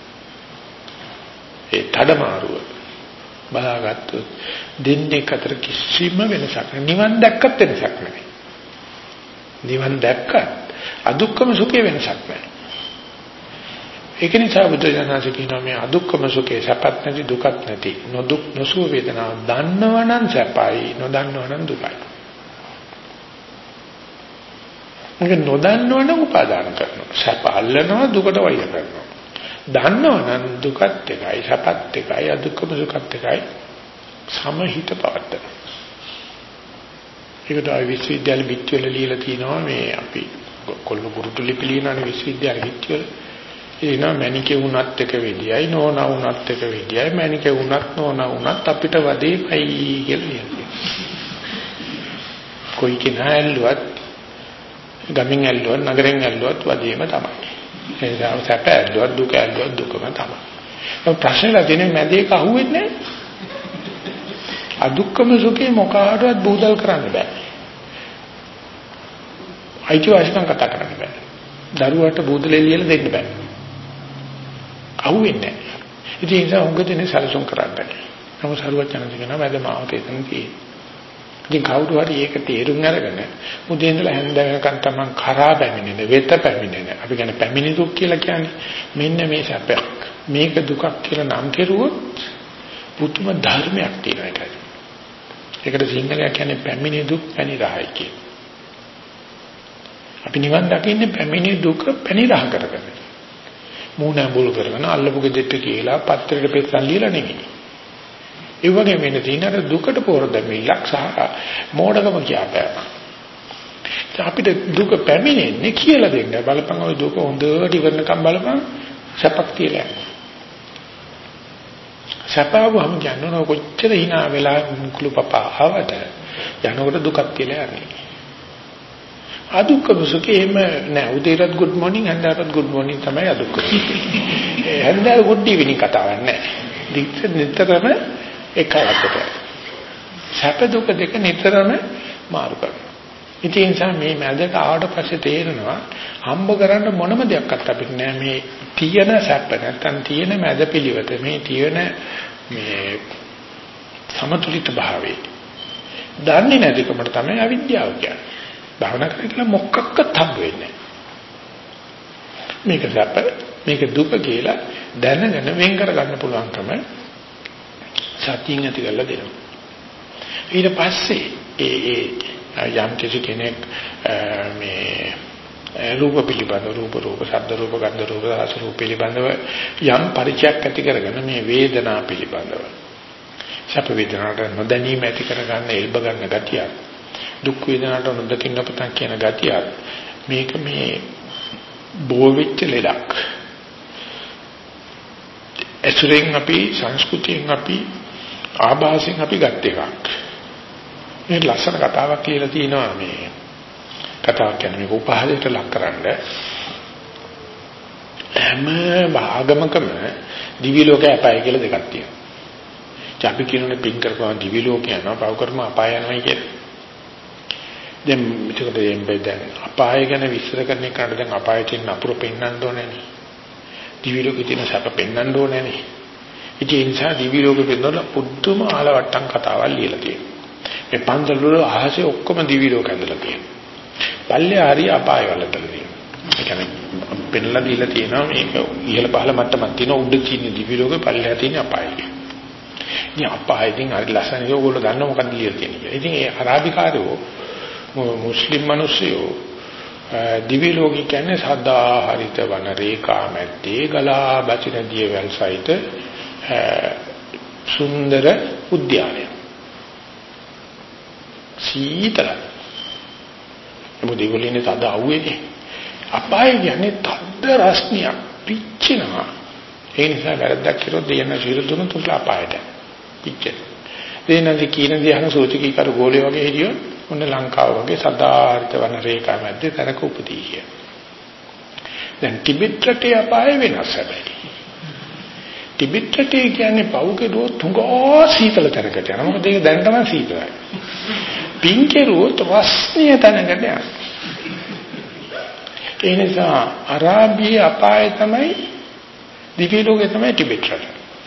Speaker 1: ඒ තඩමාරුව බලාගත්තොත් දෙන්නේ අතර කිසිම වෙනසක් නැහැ. නිවන් දැක්කත් වෙනසක් නැහැ. නිවන් දැක්කත් අදුක්කම සුඛේ වෙනසක් නැහැ. ඒක නිසා බුදුජානක කියනවා මේ අදුක්කම සුඛේ සැපත් නැති දුකත් නැති නොදුක් නොසුව වේදනාව දන්නවනම් සැපයි නොදන්නවනම් දුකයි. ඒක නොදන්නවනම් උපාදාන කරනවා. සැප අල්ලනවා දුකට වෛර කරනවා. දන්නවනම් දුකත් එකයි සැපත් එකයි අදුක්කම සුඛත් එකයි සමහිත පවත්තන. ඒකට ආයි විශ්වවිද්‍යාල පිටුවල ලියලා තිනවා මේ අපි කොල්ල පුරුදු ලිපි ලියනනේ විශ්වවිද්‍යාල පිටුවල. එනවා මැනිකේ වුණත් එක වෙඩියයි නෝනා වුණත් එක වෙඩියයි මැනිකේ වුණත් නෝනා වුණත් අපිට වදේ පයි කියලා ලියනවා. කොයි කෙනා ඇල්ලුවත් ගමින් ඇල්ලුවත් නගරෙන් ඇල්ලුවත් වදේම තමයි. ඒ නිසා සැප ඇල්ලුවත් දුක ඇල්ලුවත් දුකම තමයි. ඒ ප්‍රශ්නෙලා තියෙන්නේ මැදේක අහුවෙන්නේ නැහැ. අදුක්කම සුඛේ මොකාටවත් බෝධල් කරන්න බෑ. අයිතිවාසිකම් කතා කරන්න බෑ. දරුවට බෝධලේ ලියලා දෙන්න බෑ. අහුවෙන්නේ නැහැ. ඉතින් ඒ නිසා උඟ දෙනේ සැලසුම් කරන්න. නමුත් සරුවත් යන දිගන මැද මාවත එතන තියෙන්නේ. ඉතින් කවුරු හරි ඒක තේරුම් අරගෙන උදේ ඉඳලා හැන්ද වෙනකන් තමන් කරා පැමිණෙන වෙත පැමිණෙන අපි කියන්නේ පැමිණි දුක් කියලා කියන්නේ මෙන්න මේ සැපයක් මේක දුකක් කියලා නම් කෙරුවොත් පුදුම ධර්මයක් තියෙනවා ඒකයි. ඒකට සිංහලයා කියන්නේ පැමිණි දුක් පැණි රහයි කියන. අපි නිවන් දකින්නේ පැමිණි දුක පැණි රහ කරගෙන. මූණ අඹුල් කරගෙන අල්ලපු ගෙදෙට්ට කියලා පත්‍රෙට පෙත්තන් ලියලා නෙමෙයි. ඒ වගේ වෙන තියෙන අර දුකට පොර දෙමිලක් සහ මෝඩකම කියපෑ. අපිට දුක පැමිණෙන්නේ කියලා දෙන්න බලපන් ওই දුක හොඳට ඉවරනකම් බලපන් සැපක් තියලා. සැපවම කියන්නේ කොච්චර hina වෙලා මුකුළු පපා ආවට යනකොට දුකක් තියලා යන්නේ. අදුක්කම සුඛේම නෑ උදේට good morning හන්දාට good morning තමයි අදුක්කම. හන්දාට good evening කතාවක් නෑ. නිතරම එකකට. සැප දුක දෙක නිතරම මාරු කරනවා. ඉතින් ඒ නිසා මේ මැදට ආවට පස්සේ තේරෙනවා හම්බ කරන්න මොනම දෙයක්වත් අපිට නෑ මේ තියෙන සැප නැත්තම් තියෙන මැද පිළිවෙත මේ තියෙන මේ සමතුලිත භාවය. දන්නේ නැතිකමට තමයි අවිද්‍යාව කියන්නේ. භාවනා කරලා කියලා මොකක්වත් හම්බ වෙන්නේ නෑ. මේක සැප මේක දුක කියලා දැනගෙන වෙන් කර ගන්න පුළුවන්කම සතියින් ඇති කරලා දෙනවා. ඊට පස්සේ ඒ ඒ යම් කිසි කෙනෙක් මේ රූප පිළිබඳ රූප රූප ශබ්ද රූප ගන්ධ රූප රස රූප පිළිබඳව යම් පරිචයක් ඇති කරගෙන මේ වේදනා පිළිබඳව සැප වේදනාට නොදැනීම ඇති කරගන්න එල්බ ගන්න ගතිය දුක් වේදනාට නොදකින්න පතන් කියන ගතිය මේක මේ බෝ වෙච්ච ලෙඩක්. ඇසුරෙන් අපි සංස්කෘතියෙන් අපි ආభాසයෙන් අපි ගත් එකක්. මේ ලස්සන කතාවක් කියලා තියෙනවා මේ කතාවක් කියන්නේ මේක උපහාසයට ලක්කරන්න හැම ආගමකම දිවි ලෝකය අපාය කියලා දෙකක් තියෙනවා. අපි කියනනේ පින් කරපුවා දිවි ලෝකය යනවා පව කරපුවම අපාය යනවා කියලා. දැන් මේකට එම්බෙ දැන් අපාය ගැන විස්තර කරන එකට දැන් අපායේ තියෙන අපුර පෙන්වන්න ඕනේ නේ. දිවි ලෝකේ තියෙන සැප පෙන්වන්න ඕනේ නේ. ඉතින් ඒ නිසා දිවි ලෝකෙ පෙන්වලා පුදුම ආලවට්ටම් කතාවල් ලියලා තියෙනවා. මේ පන්සල් වල අහසේ ඔක්කොම දිවි ලෝක ඇඳලා තියෙනවා. පල්ලේ හරි අපාය වල තියෙනවා. ඒ කියන්නේ පෙන්ලා දීලා තියෙනවා මේක ඉහළ පහළ මට්ටමක් තියෙන උඩ තියෙන දිවි ලෝකෙ පල්ලේ තියෙන අපායයි. ඉතින් අපායකින් හරි ලස්සනයි ඕගොල්ලෝ දන්න මොකක්ද ලියලා තියෙන්නේ. ඉතින් ඒ අරාබිකාරයෝ මුස්ලිම් මිනිස්සුયો දිවි ලෝකෙ කියන්නේ සදා හරිත වන රේඛා මැද්දේ ගලා බසින දියවැල් සහිත සුන්දර උද්‍යානය. සීතල. මොකද ඒගොල්ලෝනේ තද අවුවේනේ. අපාය කියන්නේ තද රස්නියක් පිච්චෙනවා. ඒ නිසා වැරද්දක් කරොත් දෙයන සිරු දුන තුල අපායට පිච්චෙන. දෙයනදී කියන දිහාන සෝචකී කර ගෝලයේ වගේ හිටියොත් ඔන්න ලංකාව වගේ සදාාරිත වන රේඛා මැද්දේ තරක උපදී කිය. දැන් ටිබෙට් රටේ අපාය වෙනස් හැබැයි. ටිබෙට් රටේ කියන්නේ පවුකේ තුඟා සීතල තැනකට යනවා. මොකද ඒක දැන් තමයි සීතලයි. පින්කේරුවොත් රස්නිය තැනකට යනවා. ඒ නිසා අරාබියේ අපාය තමයි දිවි ලෝකේ තමයි ටිබෙට් රට.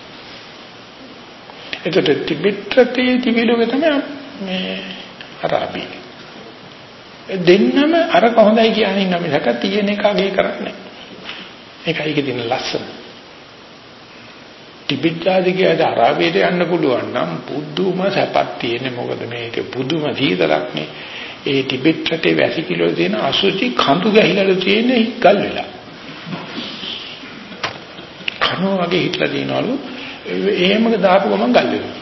Speaker 1: ඒකට ටිබෙට් රටේ දිවි ලෝකේ තමයි මේ අරාබිය. දෙන්නම අර කොහොඳයි කියන්නේ ඉන්න මිසක තියෙන එක අගේ කරන්නේ. ඒකයි ඒකේ තියෙන ලස්සන. ටිබෙට් ආදිගේ අරාබියට යන්න පුළුවන් නම් පුදුම සැපක් තියෙන්නේ මොකද මේක පුදුම සීතලක් නේ. ඒ ටිබෙට් රටේ වැසිකිළිවල තියෙන අසුචි කඳු ගැහිලා තියෙන ගල් වෙලා. කනෝ වගේ හිටලා දිනවලු එහෙම දාපු ගමන් ගල් වෙනවා.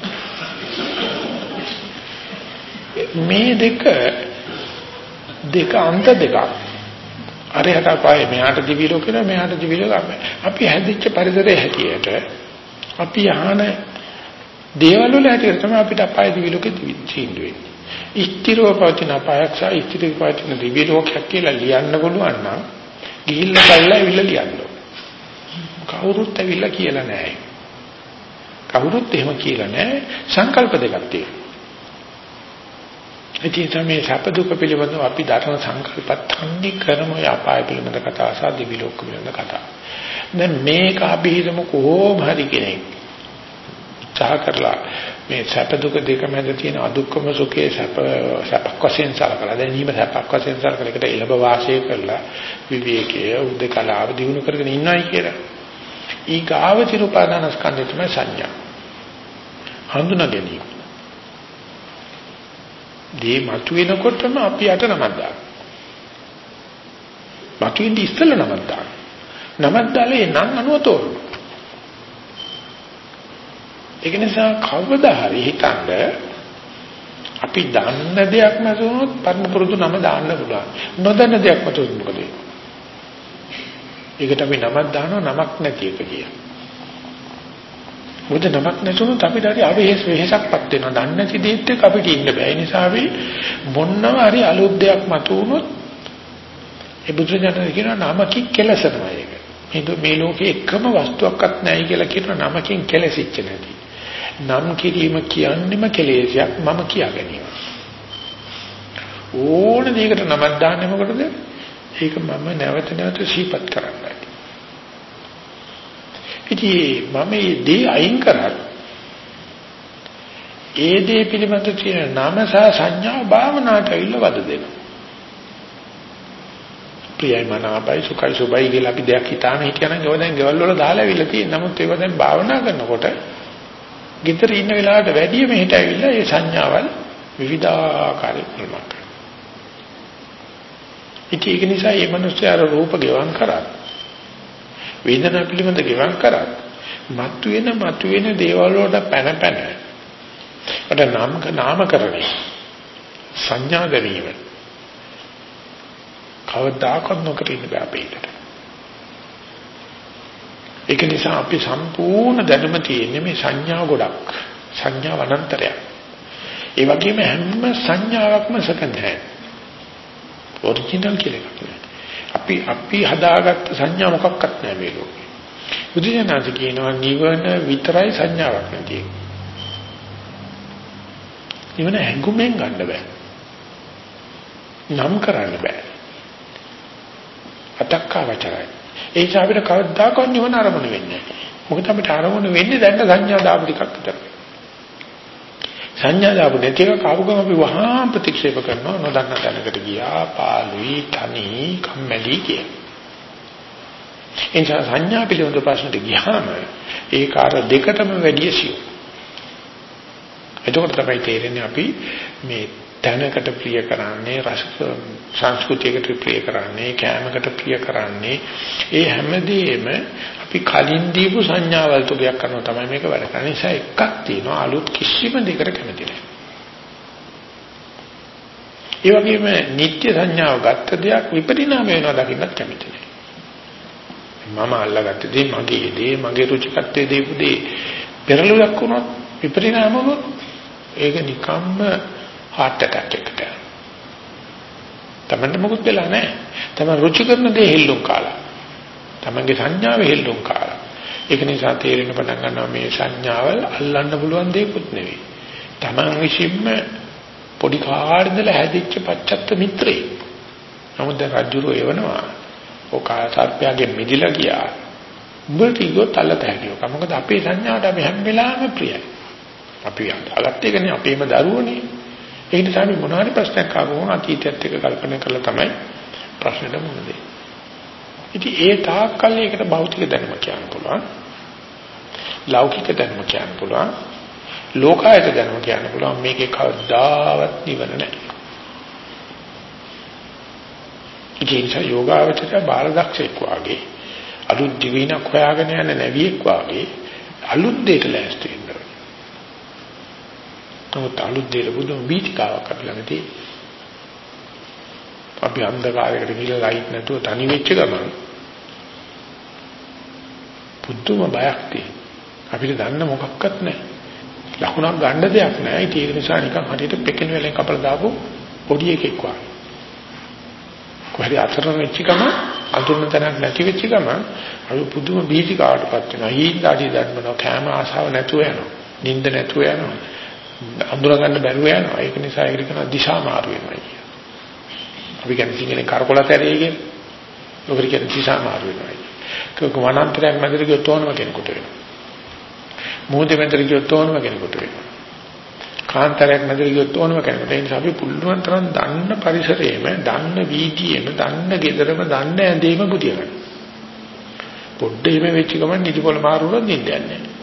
Speaker 1: මේ දෙක දෙක අන්ත දෙකක්. අරයට අපායේ මෙහාට දිවි ලෝකේ මෙහාට දිවි ලෝකේ. අපි හැදිච්ච පරිසරයේ හැටියට අපි යහන දේවල් වල හැටියට තමයි අපිට අපාය දිවි ලෝකෙ තියෙන්නේ. ඉස්තිරව පවතින අපායක් සහ ඉස්තිරව පවතින දිවි ලෝකයක් කියලා ලියන්න පුළුවන් නම් ගිහිල්ලා බලලා ඇවිල්ලා ලියන්න. කවුරුත් ඇවිල්ලා කියලා නැහැ. කවුරුත් එහෙම කියලා නැහැ. සංකල්ප දෙකක් තියෙනවා. ඉතින් තමයි සැප දුක පිළිබඳව අපි දරන සංකල්පත් තන්නේ කරම ඔය අපාය පිළිබඳ කතා සහ දිවි ලෝක පිළිබඳ කතා. දැන් මේක අපි හිතමු කොහොම හරි කෙනෙක් උත්සාහ කරලා මේ සැප දුක දෙක මැද තියෙන අදුක්කම සුඛයේ සැප සැපක් වශයෙන් සලකලා දැනීම සැපක් වශයෙන් සලකලා එකට එළඹ වාසය කරලා විවේකයේ උදකලාව දිනු කරගෙන ඉන්නයි කියලා. ඊගාව තිරුපාදාන ස්කන්ධය තමයි සංඥා. හඳුනා ගැනීම. දී මතුවෙනකොටම අපි අත නමක් දානවා. මතුවෙන්නේ ඉස්සෙල්ලා නමක් දානවා. නමක් දාලා නම් අනුව තෝරනවා. ඒක නිසා කවදා හරි හිතන්න අපි දන්න දෙයක් නැතුනොත් පරම පුරුදු නම දාන්න පුළුවන්. නොදන්න දෙයක් මතුවොත් මොකද වෙන්නේ? ඒකට අපි නමක් දානවා නමක් නැති එක කියලා. මොකද නමක් නැතුනොත් අපිට හරි අවේස් වෙහසක්පත් වෙනවා. දන්නේ නැති දෙයක් එක්ක අපිට ඉන්න බෑ. ඒ නිසා අපි මොනවා හරි අලුත් දෙයක් මතුවුනොත් ඒ බුදුසසුන කියනවා නමකින් කෙලසනවා ඒක. මේ මේ ලෝකේ එකම වස්තුවක්වත් නැහැ කියලා කියන නමකින් කෙලෙසිච්ච නැති. නම් කිරීම කියන්නේම කෙලෙසයක් මම කියා ගැනීම. ඕන දෙයකට නමක් දාන්නේ මොකටද? ඒක මම නැවත නැවත සිහිපත් කරන්නයි. ඉතින් මම මේ දේ අයින් කරත් ඒ දේ පිළිබඳ තියෙන නාම සහ සංඥා භාවනාවට අවිල්ල වද දෙනවා. ප්‍රියයි මනාපයි සුඛයි සුබයි කියලා අපි දෙයක් හිතාන හිටියනම් ඒවා දැන් ගෙවල් වල දාලා අවිල්ල තියෙන. නමුත් ඒවා දැන් භාවනා කරනකොට ගෙදර ඉන්න වෙලාවට වැඩිය මෙහෙට ඇවිල්ලා ඒ සංඥාවල් විවිධාකාර ප්‍රමාණ කරනවා. ඉතින් ඒක නිසා මේ මිනිස්සු අර රූප ගෙවම් කරා වේදනා පිළිබඳ ගෙවම් කරා මතුවෙන මතුවෙන දේවල් වලට පැන පැන අද නාම නාමකරණය සංඥා ගැනීම කවදාකවත් නොකර ඉන්න බෑ අපිට. ඒක නිසා අපි සම්පූර්ණ දැනුම තියෙන්නේ මේ සංඥා ගොඩක් සංඥා වනාන්තරයක්. ඒ වගේම හැම සංඥාවක්ම සෙකන්ඩ් හෑන්ඩ් ඔරිජිනල් කියලා එකක් නෑ. අපි අපි හදාගත්ත සංඥා මොකක්වත් නෑ මේ ලෝකේ. බුදුසසුන කියනවා නිවන විතරයි සංඥාවක් නැති. නිවන හැඟුමෙන් ගන්න බෑ. නම් කරන්න බෑ. අතක්කවචරයි. ඒ නිසා අපිට කවදාකවත් නිවන අරමුණ වෙන්නේ නැහැ. මොකද අපිට අරමුණ වෙන්නේ දැන් සංඥා දාපු ටිකක් විතර. සංඥා දාපු නැති එක කවුරුගම අපි වහා ප්‍රතික්ෂේප කරනවා නොදන්න තැනකට ගියා පාළුයි තනි කම්මැලි කිය. ඒ නිසා සංඥා පිළිබඳ ප්‍රශ්නට ගියාම ඒක අර දෙකටම වැඩි සියුම්. එතකොට තමයි තේරෙන්නේ අපි මේ තැනකට ප්‍රිය කරන්නේ රස සංස්කෘතියකට ප්‍රිය කරන්නේ කෑමකට ප්‍රිය කරන්නේ ඒ හැමදේම අපි කලින් දීපු සංඥාවල් තුගයක් කරනවා තමයි මේක වැඩ කරන්නේ. නිසා එකක් තියෙනවා අලුත් කිසිම දෙයකට කැමති නැහැ. ඒ වගේම නිත්‍ය සංඥාව ගත්ත දෙයක් විපරිණාම වෙනවා දකින්නත් කැමති නැහැ. මම අල්ලගත්ත දේ මගේ දේ මගේ රුචිකත්වයේ දීපු දේ පෙරළුවක් වුණොත් විපරිණාම වුණොත් ඒක නිකම්ම heart attack එකකට. තමන්ට මොකුත් වෙලා නැහැ. තමන් රුචි කරන දේ හෙල්ලුම් කාලා. තමන්ගේ සංඥාව හෙල්ලුම් කාලා. ඒක නිසා තේරෙන පටන් ගන්නවා මේ සංඥාවල් අල්ලන්න පුළුවන් දෙයක්වත් නෙවෙයි. තමන් විසින්ම පොඩි කාර්යදල හැදිච්ච පච්චත්ත මිත්‍රේ. නමුත් දැන් රජුරෝ එවනවා. ඔක සර්පයාගේ මිදිලා ගියා. උඹට ඉගොත් අල්ලත හැකියෝ. මොකද අපේ සංඥාවට අපි හැම වෙලාවෙම ප්‍රියයි. අපි අලත් එකනේ අපේම දරුවනේ. ඒ නිසා අපි මොනවාරි ප්‍රශ්නයක් ආවම අතීතයත් එක්ක කල්පනා කරලා තමයි ප්‍රශ්නෙට මුහුණ දෙන්නේ. ඉතින් ඒ තාක්කල් ඒකට භෞතික දැනුම කියන්න පුළුවන්. ලෞකික දැනුම කියන්න පුළුවන්. ලෝකායත දැනුම කියන්න පුළුවන්. මේකේ කවදාවත් නිවන නැහැ. ඒ නිසා යෝගාවචරය බාලදක්ෂෙක් වාගේ අලුත් දිවිනක් හොයාගෙන යන නැවියෙක් වාගේ අලුත් දෙයකට ලෑස්ති වෙන්න ඕනේ. නමුත් අලුත් දෙයක බුදුන් බීතිකාවක් අපි ළඟ තියෙනවා. අපි අන්ධකාරයකට ගිහලා ලයිට් නැතුව තනි වෙච්ච ගමන් පුදුම බයක් තියෙනවා. අපිට දන්න මොකක්වත් නැහැ. ලකුණක් ගන්න දෙයක් නැහැ. ඒක නිසා නිකන් හරියට පෙකින වෙලෙන් කපලා දාපු පොඩි එකෙක් වගේ. කොහරි අතරම වෙච්ච ගමන් අඳුරන තැනක් නැති වෙච්ච ගමන් අපි පුදුම බීතිකාවටපත් වෙනවා. හීන්දාඩි දන්නවා කැම ආසාව නැතුව යනවා. නිින්ද නැතුව යනවා. අඳුර ගන්න බැරුව යනවා. ඒක නිසා ඒක කරන දිශා මාරු වෙනවා කිය. අපි කියන්නේ සිංහලෙන් කරකොලතරේ කියන. ඔකට කියන දිශා මාරු වෙනවා. ඒක වනාන්තරයක් මැදට ගියොත් ඕනම කෙනෙකුට වෙනවා. මොහොතේ මැදට ගියොත් ඕනම කෙනෙකුට වෙනවා. කාන්තරයක් මැදට ගියොත් ඕනම කෙනෙකුට. ඒ නිසා අපි පුළුවන් තරම් දන්න පරිසරයේම, දන්න වීදියේම, දන්න ගෙදරම, දන්න ඇඳේම බුදිය ගන්න. පොඩ්ඩේ මේ වෙච්ච ගමන් නිදිපොළ මාරු වුණොත් නිින්ද යන්නේ නැහැ.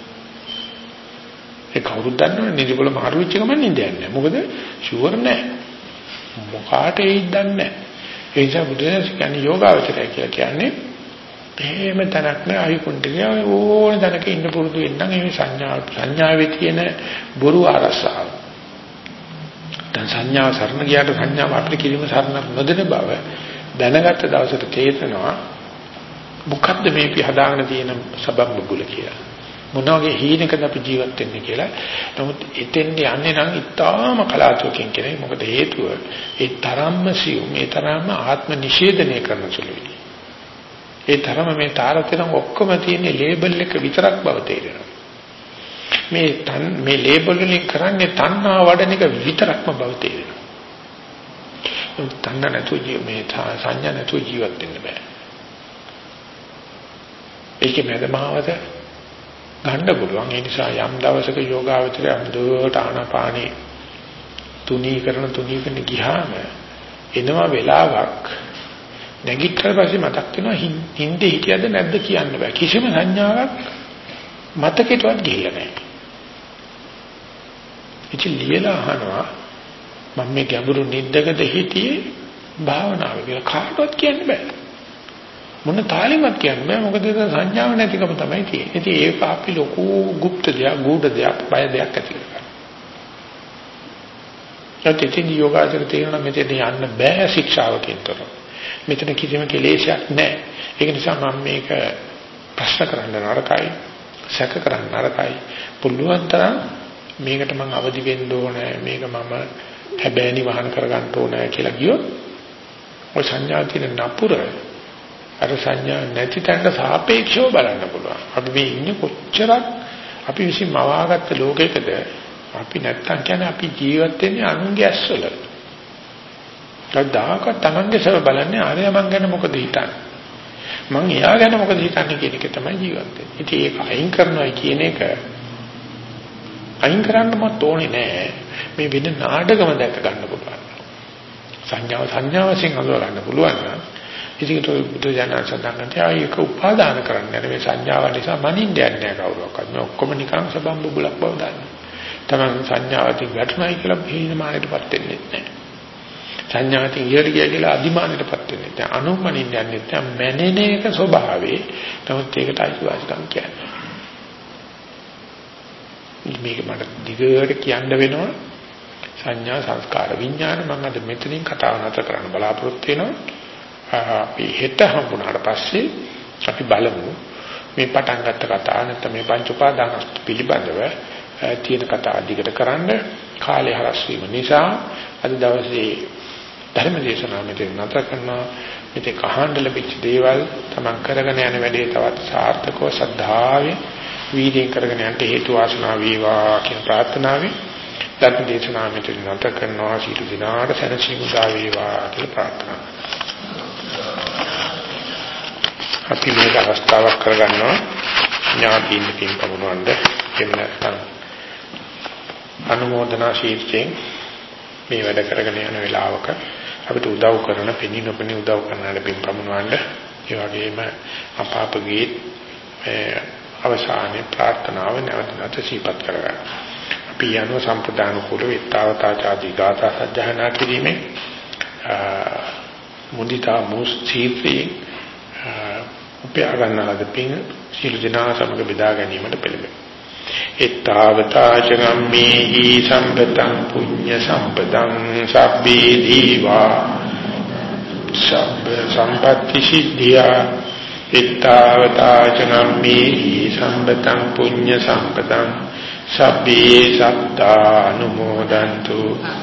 Speaker 1: ඒ කවුරුද දන්නවනේ නිදිපොළ මාරු වෙච්ච ගමන් නිින්ද යන්නේ නැහැ. මොකද ෂුවර් නැහැ. මොකාට ඒත් දන්නේ නැහැ. ඒ නිසා බුදුදහම කියන්නේ යෝගාවචරය කියලා කියන්නේ එහෙම තැනක් නෑ ආයු කුණ්ඩලිය ඕන තැනක ඉන්න පුරුදු වෙන්නම් මේ සංඥා සංඥාවේ තියෙන බොරු අරසාව. දැන් සංඥා සරණ ගියාට සංඥාව අපිට කිලිම සරණ නොදෙන බව දැනගත්ත දවසට තේරෙනවා මොකද්ද මේ අපි හදාගෙන තියෙන සබම් බුල කියලා. මොන වගේ හීනකද අපි ජීවත් වෙන්නේ කියලා. නමුත් එතෙන් යන්නේ නම් ඉතාම කලාතුරකින් කියන්නේ මොකද හේතුව ඒ තරම්ම සියුම් ඒ තරම්ම ආත්ම නිෂේධනය කරන සුළුයි. ඒ තරම මේ තාරතන ඔක්කොම තියෙන ලේබල් එක විතරක් බව තේරෙනවා. මේ තන් මේ ලේබල් වලින් කරන්නේ තණ්හා වඩන එක විතරක්ම බව තේරෙනවා. ඒ තණ්හා නැතුව මේ සංඥා නැතුව ජීවත් වෙන්න බෑ. ඒකේ මැදමාවත ගන්න පුළුවන්. ඒ නිසා යම් දවසක යෝගාවචරය අමුදුවට ආනාපානේ තුනී කරන තුනී කරන ගියාම එනවා වෙලාවක් නැගිටලා පස්සේ මතක් වෙනවා හින්දේ හිටියද නැද්ද කියන්න බෑ. කිසිම සංඥාවක් මතකෙටවත් ගිහිල්ලා නැහැ. ඉතින් ලියලා අහනවා මම මේ ගැඹුරු නිද්දකද හිටියේ භාවනාව කියලා කාටවත් කියන්න බෑ. මොන තාලෙවත් කියන්න බෑ. මොකද ඒක සංඥාවක් නැතිකම තමයි තියෙන්නේ. ඉතින් ඒක අපි ලොකු গুপ্ত දෙයක්, ගුඪ දෙයක්, බය දෙයක් ඇති කරගන්නවා. ඒකෙන් යෝගාචර තේරෙන මෙතන යන්න බෑ ශික්ෂාවකින්තර. මෙතන කිසිම කෙලෙසයක් නැහැ. ඒක නිසා මම මේක ප්‍රශ්න කරන්න නරකයි, සැක කරන්න නරකයි. පුළුවන් තරම් මේකට මම අවදි වෙන්න ඕනේ. මේක මම හැබෑනි වහන කරගන්න ඕනේ කියලා ගියොත් ඔය සංඥා තියෙන නපුර අර සංඥා නැති තැනට සාපේක්ෂව බලන්න පුළුවන්. අපි මේ ඉන්නේ කොච්චරක් අපි විසින් මවාගත්ත ලෝකයකද අපි නැත්තම් කියන්නේ අපි ජීවත් වෙන්නේ අනුන්ගේ ඇස්වල. කවදාක තමන්ගේ සව බලන්නේ ආරය මං ගැන මොකද හිතන්නේ? මං එයා ගැන මොකද හිතන්නේ කියන එක තමයි ජීවත් වෙන්නේ. ඉතින් ඒක අයින් කරනවා කියන එක අයින් කරන්න මට ඕනේ නෑ. මේ වෙන නාටකම දැක ගන්න පුළුවන්. සංඥාව සංඥාව වශයෙන් හඳුනා ගන්න පුළුවන් නම් ඉතින් ඒක බුදු දහම සඳහන් කරනවා ඒක උපාදාන කරන්නේ නැහැ. මේ සංඥාව නිසා මනින්න යන්නේ නැහැ කවුරක්වත්. මේ ඔක්කොම නිකන් සබම් බුබුලක් බව දන්නවා. තමන් සංඥාවකින් වැටුණයි කියලා හීනමානයටපත් වෙන්නේ නැහැ. සංඥාවකින් ඉහළ ගියා කියලා අදිමානයටපත් වෙන්නේ නැහැ. අනුමනින්න යන්නේ නැහැ. මැනෙන එක ස්වභාවයේ. නමුත් ඒකට අයිතිවාසිකම් කියන්නේ. මේක මට දිගට කියන්න වෙනවා. සංඥා සංස්කාර විඥාන මම අද මෙතනින් කතාව නතර කරන්න බලාපොරොත්තු වෙනවා. අපි හෙට හම්බුනාට පස්සේ අපි බලමු මේ පටන් ගත්ත කතාව නැත්නම් මේ පංච උපාදාන පිළිබඳව තියෙන කතා දිගට කරන්න කාලය හරස් වීම නිසා අද දවසේ ධර්ම දේශනාව මෙතන නතර කරනවා. මේක කහඬ ලැබිච්ච දේවල් තමන් කරගෙන යන වැඩේ තවත් සාර්ථකව සද්ධාවේ වීර්යයෙන් කරගෙන යන්න හේතු වාසනා වේවා කියන ප්‍රාර්ථනාවෙන් ධර්ම දේශනාව මෙතන නතර කරනවා. සියලු දිනාට සැනසීම උදා වේවා කියලා ප්‍රාර්ථනා අපි මේක අවස්ථාවක් කරගන්නවා ඥාතියින් පින් පමුණවන්න එහෙම නැත්නම් අනුමෝදනා ශීර්ෂයෙන් මේ වැඩ කරගෙන යන වෙලාවක අපිට උදව් කරන පිණි නොපෙනි උදව් කරන පින් පමුණවන්න ඒ වගේම අපාපගේ අවසානයේ ප්‍රාර්ථනාව නැවත නැවත සිහිපත් කරගන්න. අපි යන සම්ප්‍රදාන කුල විත්තාවතාචාදී ගාථා සජ්ජහනා කිරීමේ මුදිතා මුස්චීත්‍රි උපයාගන්නලද පින් සියලු දෙනා සමග බෙදා ගැනීමට පෙළඹෙමු. ittavataචගම්මේහි සම්පතං පුඤ්ඤ සම්පතං සබ්බේ දීවා සබ්බ සම්පත්‍ති සිද්ධියා ittavataචගම්මේහි සම්පතං පුඤ්ඤ සම්පතං සබ්බේ සත්තානුමෝදන්තු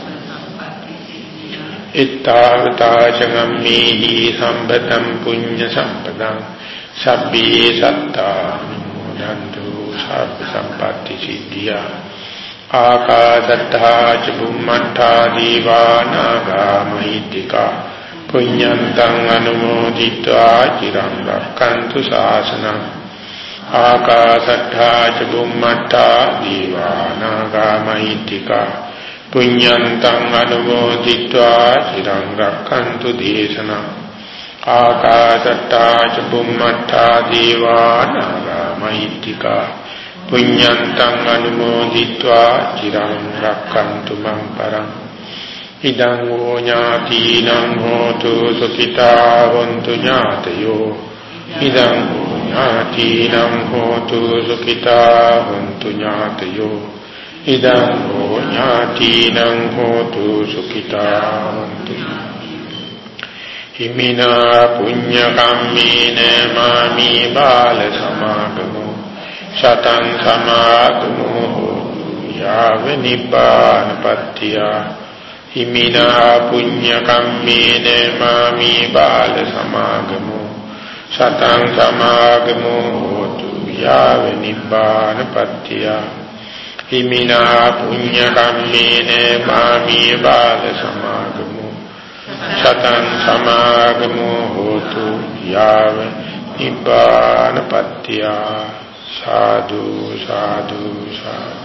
Speaker 1: ittavataචගම්මේහි සම්පතං පුඤ්ඤ සම්පතං සබ්බේ සත්තානුමෝදන්තු සබ්බ සම්පatti සිද්ධියා ආකාශත්තා ච බුම්මත්තා දීවානාගා මහිත්‍තිකා පුඤ්ඤන්තං අනුමෝදිत्वा චිරං රක්ඛන්තු ශාසනං ආකාශත්තා ච බුම්මත්තා දීවානාගා මහිත්‍තිකා පුඤ්ඤන්තං අනුමෝදිत्वा චිරං රක්ඛන්තු දේශනං ආකාශත්තා ච බුම්මත්තා දීවානාගා මහිත්‍තිකා පුඤ්ඤන්තං අනුමෝදිत्वा චිරං රක්ඛන්තු මං පරං ඉදං වූ ඥාතිනං හෝතු සුඛිතා හොන්තු ඥාතයෝ ඉදං වූ ඥාතිනං හෝතු සුඛිතා හොන්තු ඥාතයෝ ඉදං වූ ඥාතිනං හෝතු සුඛිතා හොන්තු හිමිනා පුඤ්ඤ කම්මේන මාමි බාල සමාගමෝ සතං සමාගමෝ යාව නිපානපත්තිය හිමිනා පුඤ්ඤ කම්මේන මාමි බාල සමාගමෝ සතං සමාගමෝ හෝතු යාව නිබ්බානපත්තිය හිමිනා පුඤ්ඤ කම්මේන මාමී බාල සමාගමෝ සතං සමාගමෝ හෝතු යාව නිබ්බානපත්තිය සාදු සාදු සාදු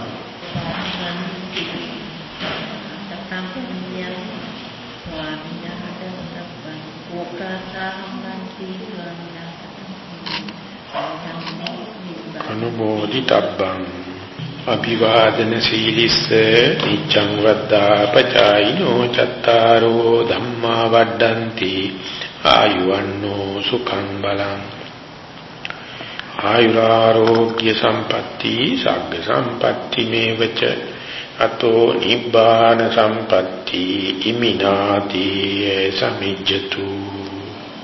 Speaker 1: අනුමෝදිතබ්බං අභිවාදන සීලිස්ස නිච්ඡං වද්දා පචායිනෝ චත්තාරෝ ධම්මා වඩ්ඩಂತಿ ආයුවන්නෝ සුඛං බලං ආයුරාෝග්‍ය සම්පatti සග්ග සම්පatti මේවච අතෝ නිබ්බාන සම්පatti ඉමිනාති සමිජ්ජතු